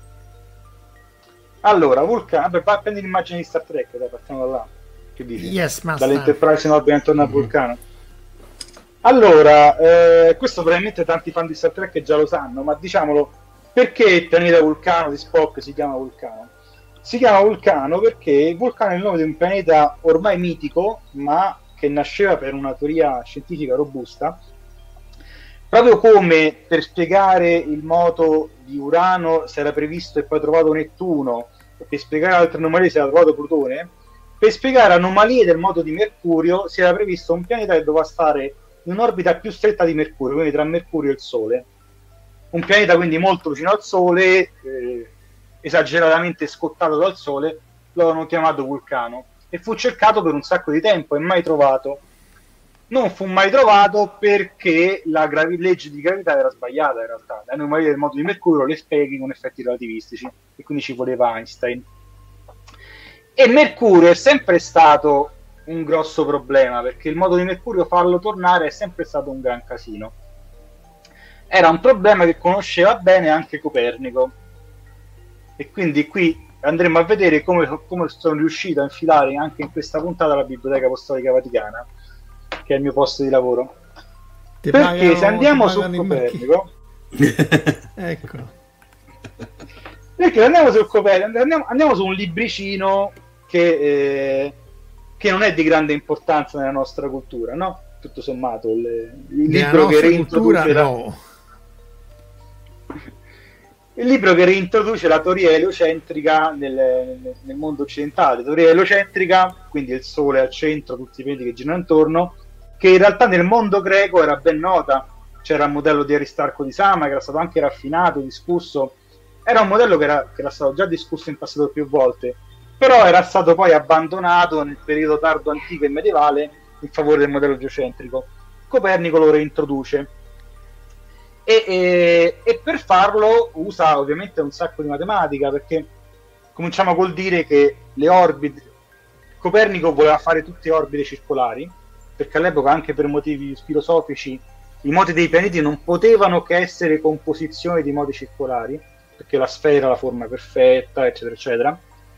S4: Allora, Vulcano, vabbè, va- prendi l'immagine di Star Trek, dai, partiamo da là. Che dici?
S3: Yes, master.
S4: Dall'Enterprise in orbita intorno a Vulcano. Allora, eh, questo probabilmente tanti fan di Star Trek già lo sanno, ma diciamolo, perché il pianeta Vulcano di Spock si chiama Vulcano? Si chiama Vulcano perché Vulcano è il nome di un pianeta ormai mitico, ma che nasceva per una teoria scientifica robusta, proprio come per spiegare il moto di Urano si era previsto e poi trovato Nettuno, e per spiegare altre anomalie si era trovato Plutone, per spiegare anomalie del moto di Mercurio si era previsto un pianeta che doveva stare in un'orbita più stretta di Mercurio, quindi tra Mercurio e il Sole. Un pianeta quindi molto vicino al Sole, eh, esageratamente scottato dal Sole, lo avevano chiamato Vulcano e fu cercato per un sacco di tempo e mai trovato. Non fu mai trovato perché la gravi- legge di gravità era sbagliata in realtà. Le anomalie del moto di Mercurio le spieghi con effetti relativistici e quindi ci voleva Einstein. E Mercurio è sempre stato un grosso problema perché il modo di Mercurio farlo tornare è sempre stato un gran casino. Era un problema che conosceva bene anche Copernico e quindi qui andremo a vedere come, come sono riuscito a infilare anche in questa puntata la Biblioteca Apostolica Vaticana, che è il mio posto di lavoro.
S3: Ti
S4: Perché
S3: pagano-
S4: se andiamo
S3: ti
S4: su
S3: pagano in
S4: Copernico,
S3: Ecco.
S4: perché se andiamo su Copernico, andiamo, andiamo su un libricino che, eh, che non è di grande importanza nella nostra cultura, no? Tutto sommato, il, il
S3: Nella
S4: libro che
S3: nostra cultura
S4: reintroduce la,
S3: no.
S4: il libro che reintroduce la teoria eliocentrica nel, nel, nel mondo occidentale. Teoria eliocentrica, quindi il Sole al centro, tutti i pianeti che girano intorno, che in realtà nel mondo greco era ben nota. C'era il modello di Aristarco di Sama che era stato anche raffinato, discusso. Era un modello che era, che era stato già discusso in passato più volte, però era stato poi abbandonato nel periodo tardo antico e medievale in favore del modello geocentrico. Copernico lo reintroduce e, e, e per farlo usa ovviamente un sacco di matematica, perché cominciamo col dire che le orbite, Copernico voleva fare tutte orbite circolari, perché all'epoca anche per motivi filosofici i moti dei pianeti non potevano che essere composizioni di moti circolari, perché la sfera ha la forma perfetta, eccetera eccetera,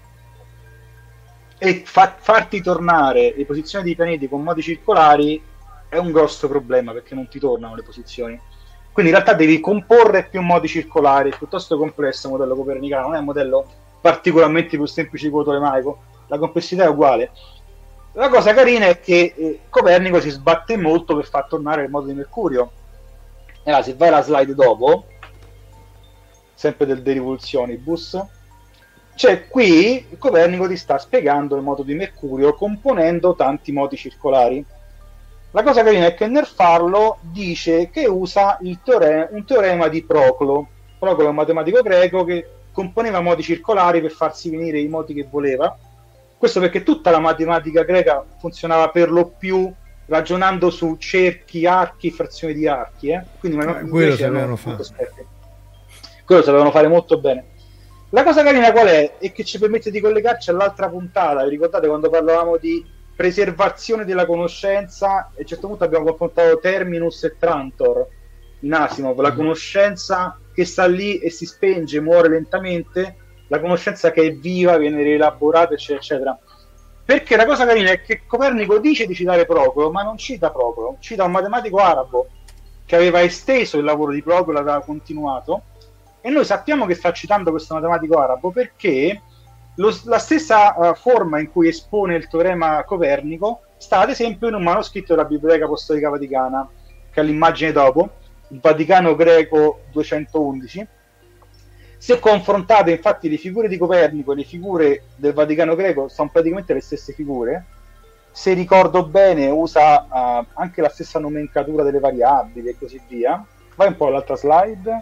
S4: e fa- farti tornare le posizioni dei pianeti con modi circolari è un grosso problema, perché non ti tornano le posizioni. Quindi in realtà devi comporre più modi circolari, è piuttosto complesso il modello copernicano, non è un modello particolarmente più semplice di quello tolemaico, la complessità è uguale. La cosa carina è che eh, Copernico si sbatte molto per far tornare il modo di Mercurio. E allora, se vai alla slide dopo, sempre del De Revolutionibus, cioè qui Copernico ti sta spiegando il modo di Mercurio componendo tanti modi circolari. La cosa carina è che nel farlo dice che usa il teore- un teorema di Proclo. Proclo è un matematico greco che componeva modi circolari per farsi venire i modi che voleva. Questo perché tutta la matematica greca funzionava per lo più ragionando su cerchi, archi, frazioni di archi, eh? Quindi
S3: Eh, quello sapevano fare.
S4: Quello sapevano fare molto bene. La cosa carina qual è? E che ci permette di collegarci all'altra puntata. Vi ricordate quando parlavamo di preservazione della conoscenza? E a un certo punto abbiamo confrontato Terminus e Trantor in Asimov, la conoscenza che sta lì e si spenge, muore lentamente, la conoscenza che è viva, viene rielaborata, eccetera, eccetera. Perché la cosa carina è che Copernico dice di citare Proclo, ma non cita Proclo, cita un matematico arabo che aveva esteso il lavoro di Proclo, l'aveva continuato, e noi sappiamo che sta citando questo matematico arabo perché lo, la stessa uh, forma in cui espone il teorema Copernico sta ad esempio in un manoscritto della Biblioteca Apostolica Vaticana, che è l'immagine dopo, il Vaticano greco duecentoundici, Se confrontate infatti le figure di Copernico e le figure del Vaticano greco, sono praticamente le stesse figure. Se ricordo bene usa uh, anche la stessa nomenclatura delle variabili e così via. Vai un po' all'altra slide.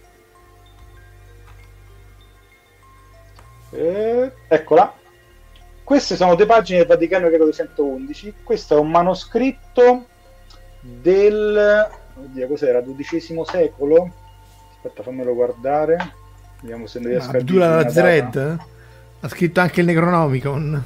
S4: Eh, eccola. Queste sono due pagine del Vaticano greco duecentoundici. Questo è un manoscritto del... oddio, cos'era? dodicesimo secolo? Aspetta, fammelo guardare. Vediamo se ne riesco a
S3: Abdullah al-Azred ha scritto anche il Necronomicon.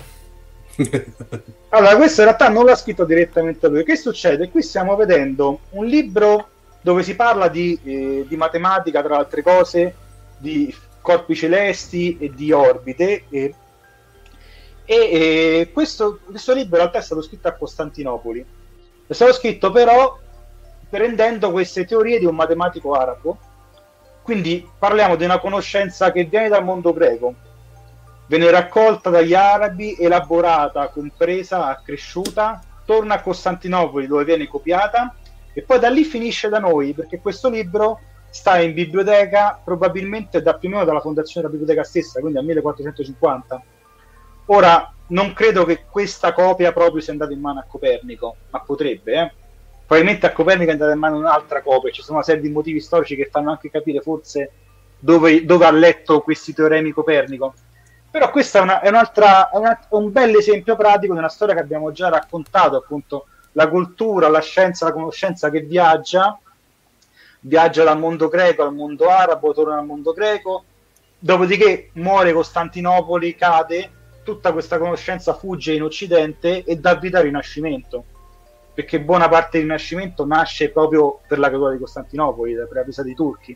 S4: Allora, questo in realtà non l'ha scritto direttamente lui. Che succede? Qui stiamo vedendo un libro dove si parla di, eh, di matematica, tra altre cose, di corpi celesti e di orbite. E, e, e questo, questo libro in realtà è stato scritto a Costantinopoli. È stato scritto però prendendo queste teorie di un matematico arabo. Quindi parliamo di una conoscenza che viene dal mondo greco, viene raccolta dagli arabi, elaborata, compresa, accresciuta, torna a Costantinopoli dove viene copiata e poi da lì finisce da noi, perché questo libro sta in biblioteca probabilmente da più o meno dalla fondazione della biblioteca stessa, quindi al millequattrocentocinquanta. Ora, non credo che questa copia proprio sia andata in mano a Copernico, ma potrebbe, eh. Probabilmente a Copernico è andata in mano un'altra copia, ci sono una serie di motivi storici che fanno anche capire forse dove, dove ha letto questi teoremi Copernico. Però questo è, una, è, un'altra, è, una, è un bel esempio pratico di una storia che abbiamo già raccontato, appunto la cultura, la scienza, la conoscenza che viaggia, viaggia dal mondo greco al mondo arabo, torna al mondo greco, dopodiché muore Costantinopoli, cade, tutta questa conoscenza fugge in Occidente e dà vita al Rinascimento. Perché buona parte del Rinascimento nasce proprio per la caduta di Costantinopoli, per la presa dei turchi.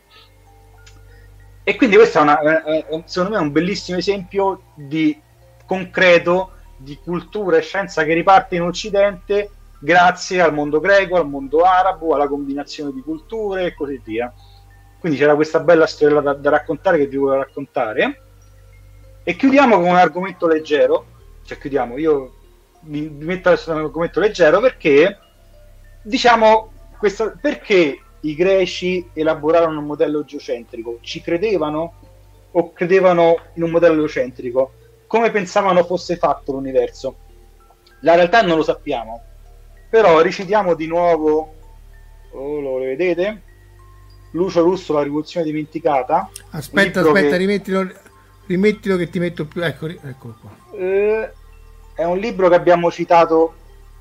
S4: E quindi questo è, una, è, è secondo me un bellissimo esempio di concreto di cultura e scienza che riparte in Occidente grazie al mondo greco, al mondo arabo, alla combinazione di culture e così via. Quindi c'era questa bella storia da, da raccontare che vi volevo raccontare. E chiudiamo con un argomento leggero, cioè chiudiamo, io mi metto adesso un argomento leggero perché diciamo questo, perché i greci elaborarono un modello geocentrico? Ci credevano o credevano in un modello geocentrico? Come pensavano fosse fatto l'universo? La realtà non lo sappiamo, però ricitiamo di nuovo, oh, lo vedete? Lucio Russo, La rivoluzione dimenticata.
S3: Aspetta, aspetta, che... rimettilo, rimettilo che ti metto più, ecco, eccolo qua.
S4: Eh, è un libro che abbiamo citato,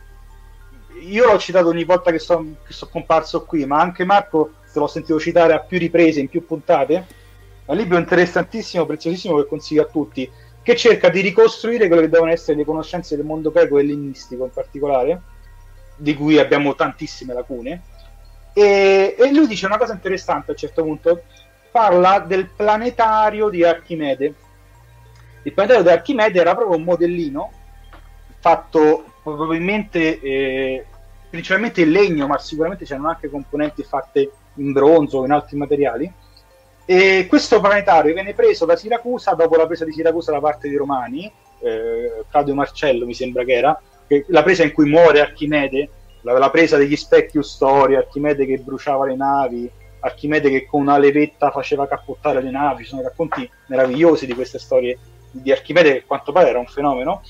S4: io l'ho citato ogni volta che sono so comparso qui, ma anche Marco se l'ho sentito citare a più riprese, in più puntate. È un libro interessantissimo, preziosissimo, che consiglio a tutti, che cerca di ricostruire quelle che devono essere le conoscenze del mondo greco e ellenistico in particolare, di cui abbiamo tantissime lacune. E, e lui dice una cosa interessante a un certo punto, parla del planetario di Archimede. Il planetario di Archimede era proprio un modellino fatto probabilmente eh, principalmente in legno, ma sicuramente c'erano anche componenti fatte in bronzo o in altri materiali. E questo planetario viene preso da Siracusa dopo la presa di Siracusa da parte dei Romani, eh, Claudio Marcello mi sembra che era, che la presa in cui muore Archimede, la, la presa degli specchi Storia, Archimede che bruciava le navi, Archimede che con una levetta faceva cappottare le navi. Ci sono racconti meravigliosi di queste storie di Archimede, che a quanto pare era un fenomeno.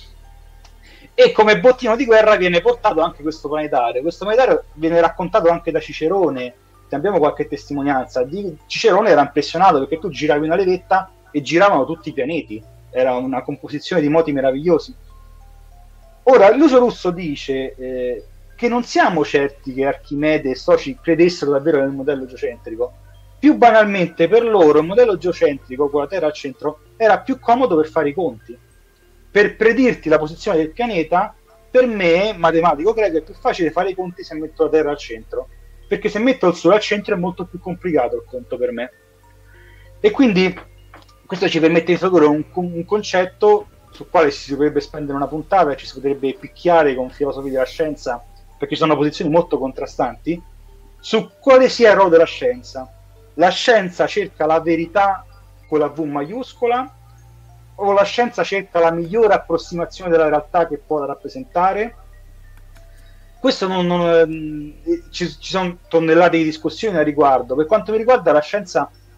S4: E come bottino di guerra viene portato anche questo planetario. Questo planetario viene raccontato anche da Cicerone, se abbiamo qualche testimonianza. Di Cicerone era impressionato perché tu giravi una levetta e giravano tutti i pianeti, era una composizione di moti meravigliosi. Ora Lucio Russo dice eh, che non siamo certi che Archimede e soci credessero davvero nel modello geocentrico. Più banalmente, per loro il modello geocentrico con la Terra al centro era più comodo per fare i conti. Per predirti la posizione del pianeta, per me, matematico greco, è più facile fare i conti se metto la Terra al centro, perché se metto il Sole al centro è molto più complicato il conto per me. E quindi questo ci permette di introdurre un, un concetto sul quale si dovrebbe spendere una puntata e ci si potrebbe picchiare con filosofi della scienza, perché ci sono posizioni molto contrastanti, su quale sia il ruolo della scienza. La scienza cerca la verità con la V maiuscola, o la scienza cerca la migliore approssimazione della realtà che può rappresentare? Questo non, non, ci, ci sono tonnellate di discussioni a riguardo. Per quanto mi riguarda, la scienza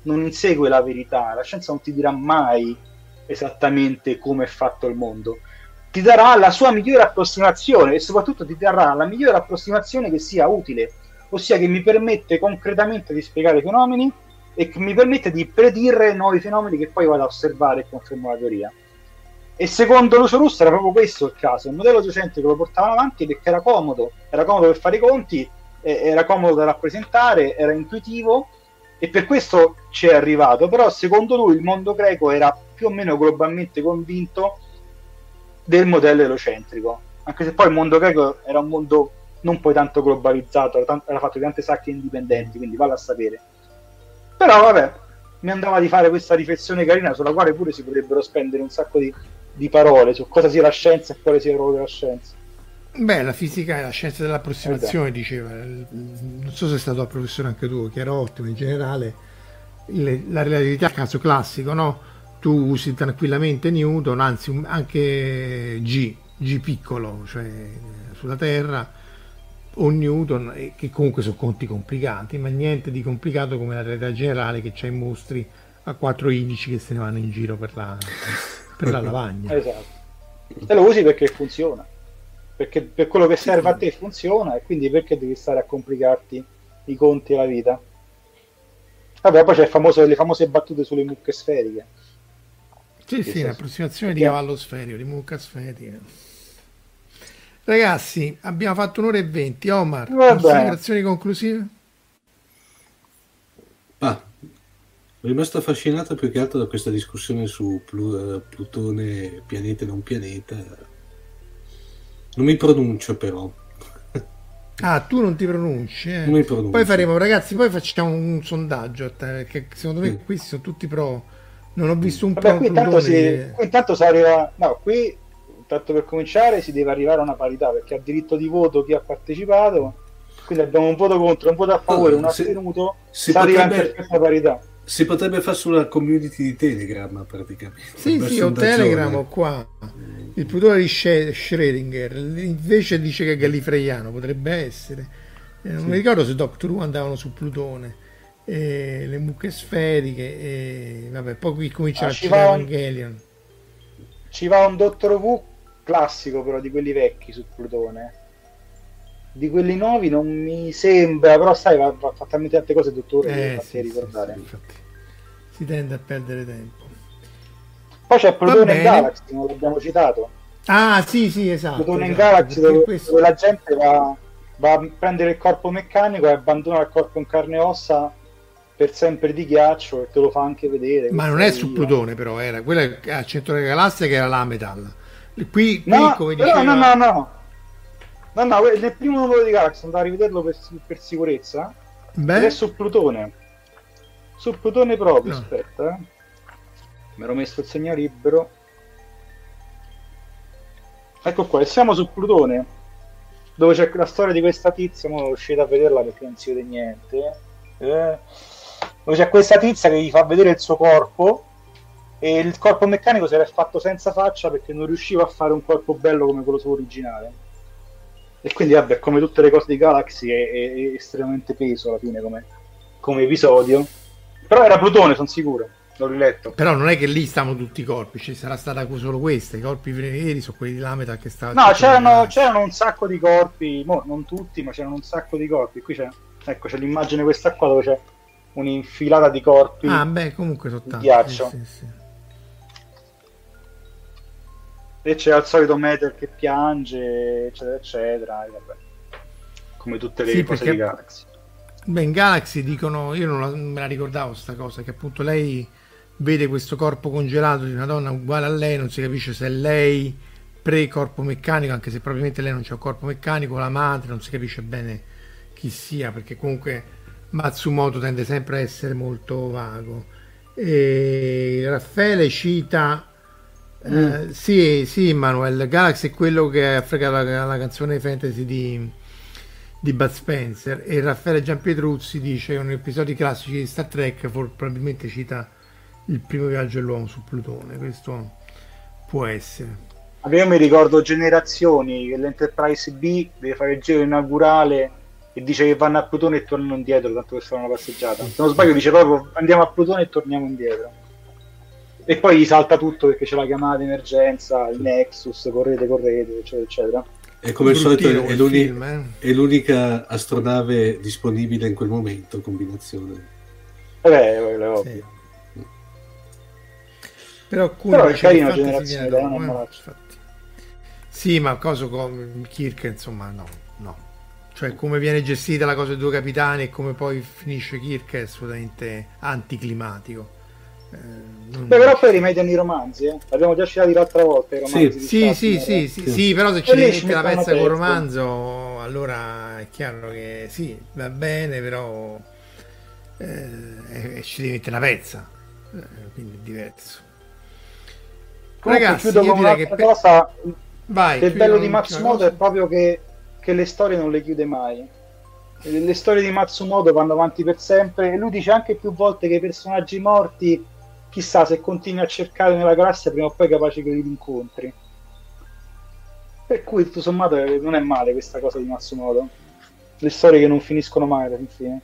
S4: non insegue la verità, la scienza non ti dirà mai esattamente come è fatto il mondo, ti darà la sua migliore approssimazione e soprattutto ti darà la migliore approssimazione che sia utile, ossia che mi permette concretamente di spiegare i fenomeni e che mi permette di predire nuovi fenomeni che poi vado a osservare e confermo la teoria. E secondo Lucio Russo era proprio questo il caso, il modello geocentrico lo portavano avanti perché era comodo, era comodo per fare i conti, eh, era comodo da rappresentare, era intuitivo, e per questo ci è arrivato. Però secondo lui il mondo greco era più o meno globalmente convinto del modello elocentrico, anche se poi il mondo greco era un mondo non poi tanto globalizzato, era, tanto, era fatto di tante sacche indipendenti, quindi vale a sapere. Però vabbè, mi andava di fare questa riflessione carina sulla quale pure si potrebbero spendere un sacco di, di parole su cosa sia la scienza e quale sia il ruolo della scienza.
S3: Beh, la fisica è la scienza dell'approssimazione, diceva. Non so se è stato il professore anche tu, che era ottimo in generale. Il, la relatività è il caso classico, no? Tu usi tranquillamente Newton, anzi anche G, G piccolo, cioè sulla Terra, o Newton, e che comunque sono conti complicati, ma niente di complicato come la realtà generale, che c'ha i mostri a quattro indici che se ne vanno in giro per la, per la lavagna.
S4: Esatto. E lo usi perché funziona, perché per quello che serve a te funziona, e quindi perché devi stare a complicarti i conti e la vita. Vabbè, poi c'è il famoso, le famose battute sulle mucche sferiche.
S3: Sì, sì, un'approssimazione di cavallo sferico, di mucca sferica. Ragazzi, abbiamo fatto un'ora e venti. Omar, considerazioni conclusive?
S5: Ah, sono rimasto affascinato più che altro da questa discussione su Plu- Plutone, pianeta e non pianeta. Non mi pronuncio però.
S3: Ah, tu non ti pronunci, eh?
S5: Non mi pronuncio.
S3: Poi faremo, ragazzi, poi facciamo un sondaggio a te, perché secondo me sì. Questi sono tutti pro. Non ho visto un
S4: Vabbè,
S3: pro
S4: qui intanto, si,
S3: di...
S4: qui intanto si arriva, no, qui tanto per cominciare si deve arrivare a una parità, perché ha diritto di voto chi ha partecipato, quindi abbiamo un voto contro, un voto a favore, oh, un astenuto, si, si arriva in perfetta parità.
S5: Si potrebbe fare sulla community di Telegram praticamente.
S3: Sì, sì, o Telegram o qua. Il Plutone di Schrödinger invece dice che è gallifreiano, potrebbe essere. Eh, non sì. mi ricordo se Doctor Who andavano su Plutone. E le mucche sferiche, e vabbè, poi qui comincia ah, a girare Evangelion.
S4: Ci va un Doctor Who classico, però di quelli vecchi su Plutone. Di quelli nuovi non mi sembra, però sai, va, va fa talmente tante cose, dottore,
S3: eh,
S4: che
S3: sì,
S4: ricordare.
S3: Sì, infatti, si tende a perdere tempo.
S4: Poi c'è Plutone in Galaxy, non l'abbiamo citato.
S3: Ah, sì, sì, esatto.
S4: Plutone
S3: esatto,
S4: in Galaxy, dove,
S3: questo...
S4: dove la gente va, va a prendere il corpo meccanico e abbandona il corpo in carne e ossa per sempre di ghiaccio, e te lo fa anche vedere.
S3: Ma non è su Plutone, però era quella al centro della galassia che era la Metal. Qui, qui
S4: no,
S3: come
S4: però,
S3: diceva...
S4: no, no, no, no, no, nel primo numero di Galaxy andavo a rivederlo per, per sicurezza.
S3: Beh.
S4: Ed è su Plutone, su Plutone proprio.
S3: No.
S4: Aspetta, eh. mi ero messo il segnalibro. Ecco qua, siamo su Plutone, dove c'è la storia di questa tizia. Mo' uscite a vederla perché non si vede niente. Eh. Dove c'è questa tizia che gli fa vedere il suo corpo, e il corpo meccanico si era fatto senza faccia perché non riusciva a fare un corpo bello come quello suo originale. E quindi vabbè, come tutte le cose di Galaxy è, è, è estremamente peso alla fine come, come episodio. Però era Plutone, sono sicuro, l'ho riletto.
S3: Però non è che lì stavano tutti i corpi, ci sarà stata solo questa, i corpi veri sono quelli di Lameta che stavano...
S4: No, c'erano, c'erano un sacco di corpi, mo, non tutti, ma c'erano un sacco di corpi. Qui c'è, ecco, c'è l'immagine questa qua dove c'è un'infilata di corpi.
S3: Ah beh, comunque sono tanti,
S4: ghiaccio.
S3: Sì, sì, sì.
S4: E c'è al solito Metal che piange, eccetera, eccetera. E vabbè. Come tutte le
S3: sì,
S4: cose
S3: perché,
S4: di Galaxy.
S3: Beh, in Galaxy dicono, io non, la, non me la ricordavo sta cosa, che appunto lei vede questo corpo congelato di una donna uguale a lei, non si capisce se è lei pre-corpo meccanico, anche se probabilmente lei non c'è un corpo meccanico, la madre, non si capisce bene chi sia, perché comunque Matsumoto tende sempre a essere molto vago. E Raffaele cita mm. eh, sì, sì, Manuel, Galaxy è quello che ha fregato la, la canzone fantasy di, di Bud Spencer, e Raffaele Gianpietruzzi dice un episodio classici di Star Trek, for, probabilmente cita il primo viaggio dell'uomo su Plutone. Questo può essere.
S4: Io mi ricordo Generazioni, che l'Enterprise B deve fare il giro inaugurale e dice che vanno a Plutone e tornano indietro, tanto per fare una passeggiata. Se non sbaglio dice proprio andiamo a Plutone e torniamo indietro. E poi gli salta tutto perché c'è la chiamata di emergenza, il Nexus, correte, correte, eccetera, eccetera.
S5: E come al solito è,
S3: quel
S5: l'uni-
S3: film, eh.
S5: è l'unica astronave disponibile in quel momento, combinazione.
S4: Vabbè, quello è ovvio.
S3: Sì. Però, alcuni
S4: Però è
S3: dice
S4: carino
S3: che infatti
S4: Generazione
S3: si
S4: Dai,
S3: viene
S4: non
S3: dopo,
S4: me
S3: eh,
S4: la-
S3: infatti. Sì, ma cosa con Kirk, insomma, no, no. Cioè, come viene gestita la cosa dei due capitani e come poi finisce Kirk è assolutamente anticlimatico. Eh, non-
S4: Beh, però poi rimediano i romanzi, eh. L'abbiamo già citati l'altra volta i romanzi
S5: Sì.
S4: di
S3: Sì,
S4: Shatner,
S3: sì,
S4: eh.
S3: sì, sì,
S5: Sì.
S3: sì, però se
S4: E
S3: ci
S4: lì
S3: devi
S4: ci
S3: mettere la
S4: mettono
S3: pezza col
S4: pezzo.
S3: romanzo, allora è chiaro che sì, va bene, però eh, ci devi mettere la pezza, eh, quindi è diverso.
S4: Comunque
S3: Ragazzi,
S4: chiudo
S3: io
S4: con
S3: direi
S4: un'altra
S3: che...
S4: cosa.
S3: Vai,
S4: Che il
S3: chiudi
S4: bello
S3: con
S4: di
S3: l'ultima
S4: Matsumoto
S3: cosa.
S4: è proprio che, che le storie non le chiude mai. Le le storie di Matsumoto vanno avanti per sempre e lui dice anche più volte che i personaggi morti, chissà se continui a cercare nella galassia prima o poi è capace che li rincontri. Per cui tutto sommato eh, non è male questa cosa di Matsumoto. Le storie che non finiscono mai alla fine.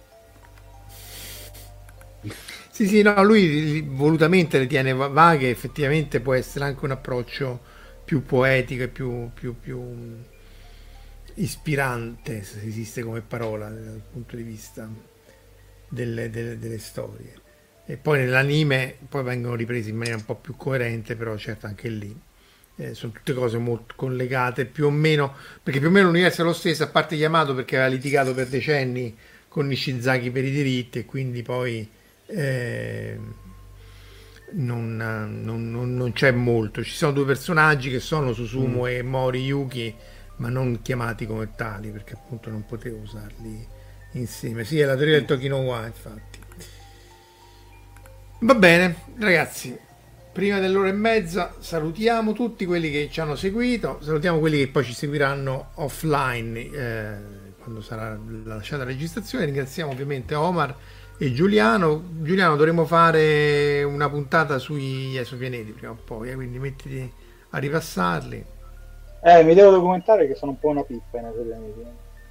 S3: Sì, sì, no, lui li- volutamente le tiene va- vaghe, effettivamente può essere anche un approccio più poetico e più, più, più mh, ispirante, se esiste come parola, dal punto di vista delle, delle- delle storie. E poi nell'anime poi vengono ripresi in maniera un po' più coerente, però certo anche lì eh, sono tutte cose molto collegate, più o meno, perché più o meno l'universo è lo stesso, a parte Yamato perché aveva litigato per decenni con Nishizaki per i diritti e quindi poi eh, non, non- non- non c'è molto. Ci sono due personaggi che sono Susumu e Mori Yuki, ma non chiamati come tali perché appunto non potevo usarli insieme. Sì, è la teoria del Tokinowa, infatti. Va bene, ragazzi. Prima dell'ora e mezza salutiamo tutti quelli che ci hanno seguito, salutiamo quelli che poi ci seguiranno offline eh, quando sarà lasciata la registrazione. Ringraziamo ovviamente Omar e Giuliano. Giuliano, dovremo fare una puntata sui esopianeti prima o poi, eh, quindi mettiti a ripassarli.
S4: Eh, mi devo documentare che sono un po' una pippa nei pianeti.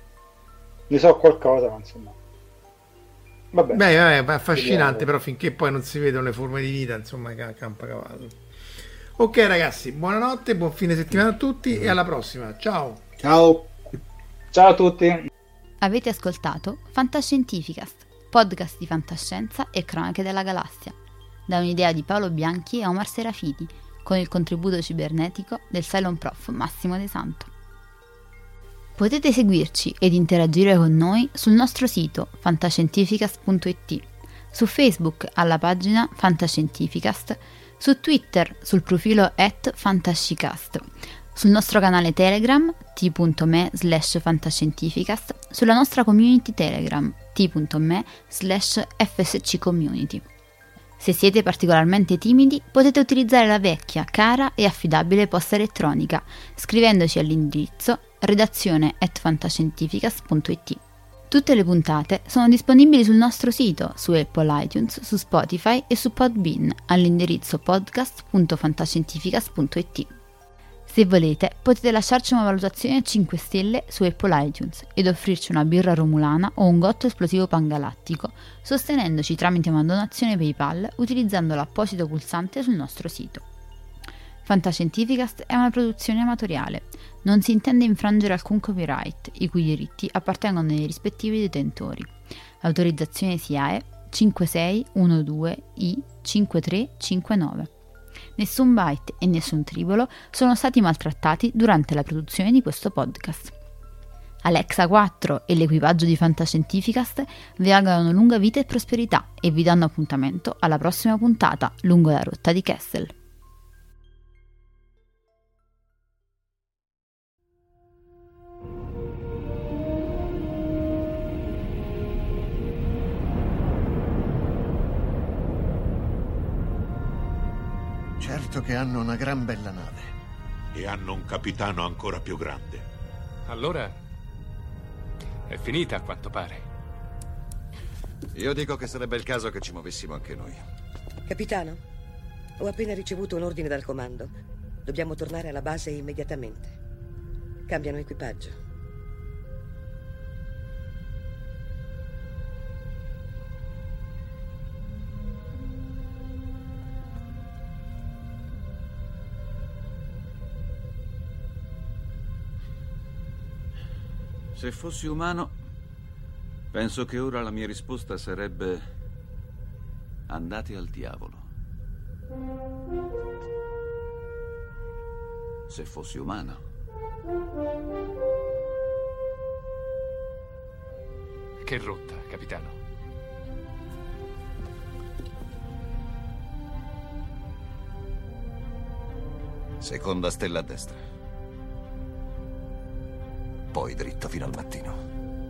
S4: Ne so qualcosa, ma insomma. Vabbè.
S3: Beh, vabbè, è affascinante,
S4: Vediamo.
S3: però finché poi non si vedono le forme di vita, insomma, ca- campa cavallo. Ok ragazzi, buonanotte, buon fine settimana a tutti e alla prossima. Ciao!
S5: Ciao!
S4: Ciao a tutti.
S6: Avete ascoltato Fantascientificast, podcast di fantascienza e cronache della galassia, da un'idea di Paolo Bianchi e Omar Serafiti, con il contributo cibernetico del Cylon Prof Massimo De Santo. Potete seguirci ed interagire con noi sul nostro sito fantascientificast punto it, su Facebook alla pagina Fantascientificast, su Twitter sul profilo at fantascicast, sul nostro canale Telegram t.me slash fantascientificast, sulla nostra community Telegram t.me slash fsccommunity. Se siete particolarmente timidi, potete utilizzare la vecchia, cara e affidabile posta elettronica, scrivendoci all'indirizzo redazione at fantascientificast punto it. Tutte le puntate sono disponibili sul nostro sito, su Apple iTunes, su Spotify e su Podbean, all'indirizzo podcast punto fantascientificast punto it. Se volete, potete lasciarci una valutazione a cinque stelle su Apple iTunes ed offrirci una birra romulana o un gotto esplosivo pangalattico, sostenendoci tramite una donazione PayPal utilizzando l'apposito pulsante sul nostro sito. Fantascientificast è una produzione amatoriale. Non si intende infrangere alcun copyright, i cui diritti appartengono ai rispettivi detentori. L'autorizzazione S I A E cinque sei uno due I cinque tre cinque nove. Nessun byte e nessun tribolo sono stati maltrattati durante la produzione di questo podcast. Alexa quattro e l'equipaggio di Fantascientificast vi augurano lunga vita e prosperità e vi danno appuntamento alla prossima puntata lungo la rotta di Kessel.
S7: Certo che hanno una gran bella nave.
S8: E hanno un capitano ancora più grande.
S9: Allora è finita a quanto pare.
S7: Io dico che sarebbe il caso che ci muovessimo anche noi.
S10: Capitano, ho appena ricevuto un ordine dal comando. Dobbiamo tornare alla base immediatamente. Cambiano equipaggio.
S11: Se fossi umano, penso che ora la mia risposta sarebbe: andate al diavolo. Se fossi umano.
S9: Che rotta, capitano.
S7: Seconda stella a destra. Poi dritto fino al mattino.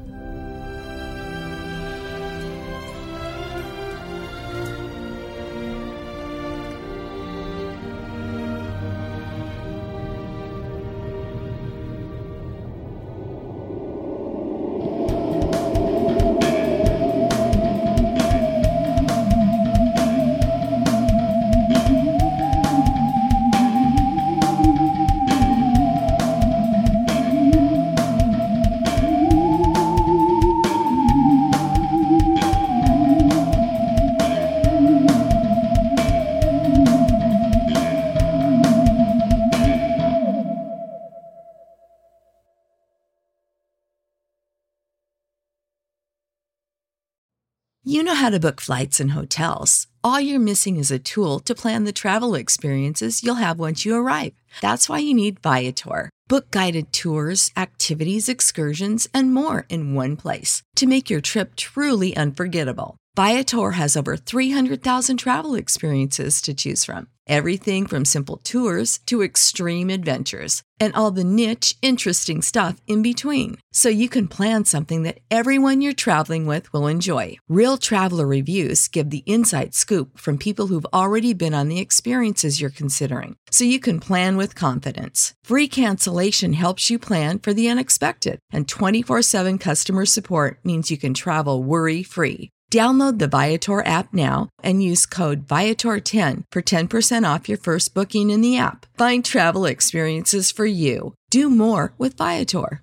S12: You know how to book flights and hotels. All you're missing is a tool to plan the travel experiences you'll have once you arrive. That's why you need Viator. Book guided tours, activities, excursions, and more in one place to make your trip truly unforgettable. Viator has over three hundred thousand travel experiences to choose from. Everything from simple tours to extreme adventures and all the niche, interesting stuff in between. So you can plan something that everyone you're traveling with will enjoy. Real traveler reviews give the inside scoop from people who've already been on the experiences you're considering. So you can plan with confidence. Free cancellation helps you plan for the unexpected. And twenty-four seven customer support means you can travel worry-free. Download the Viator app now and use code Viator ten for ten percent off your first booking in the app. Find travel experiences for you. Do more with Viator.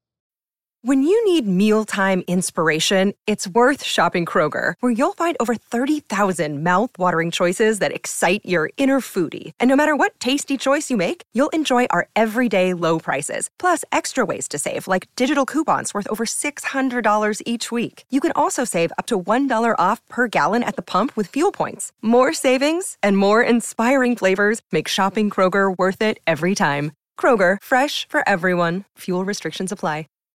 S1: When you need mealtime inspiration, it's worth shopping Kroger, where you'll find over thirty thousand mouth-watering choices that excite your inner foodie. And no matter what tasty choice you make, you'll enjoy our everyday low prices, plus extra ways to save, like digital coupons worth over six hundred dollars each week. You can also save up to one dollar off per gallon at the pump with fuel points. More savings and more inspiring flavors make shopping Kroger worth it every time. Kroger, fresh for everyone. Fuel restrictions apply.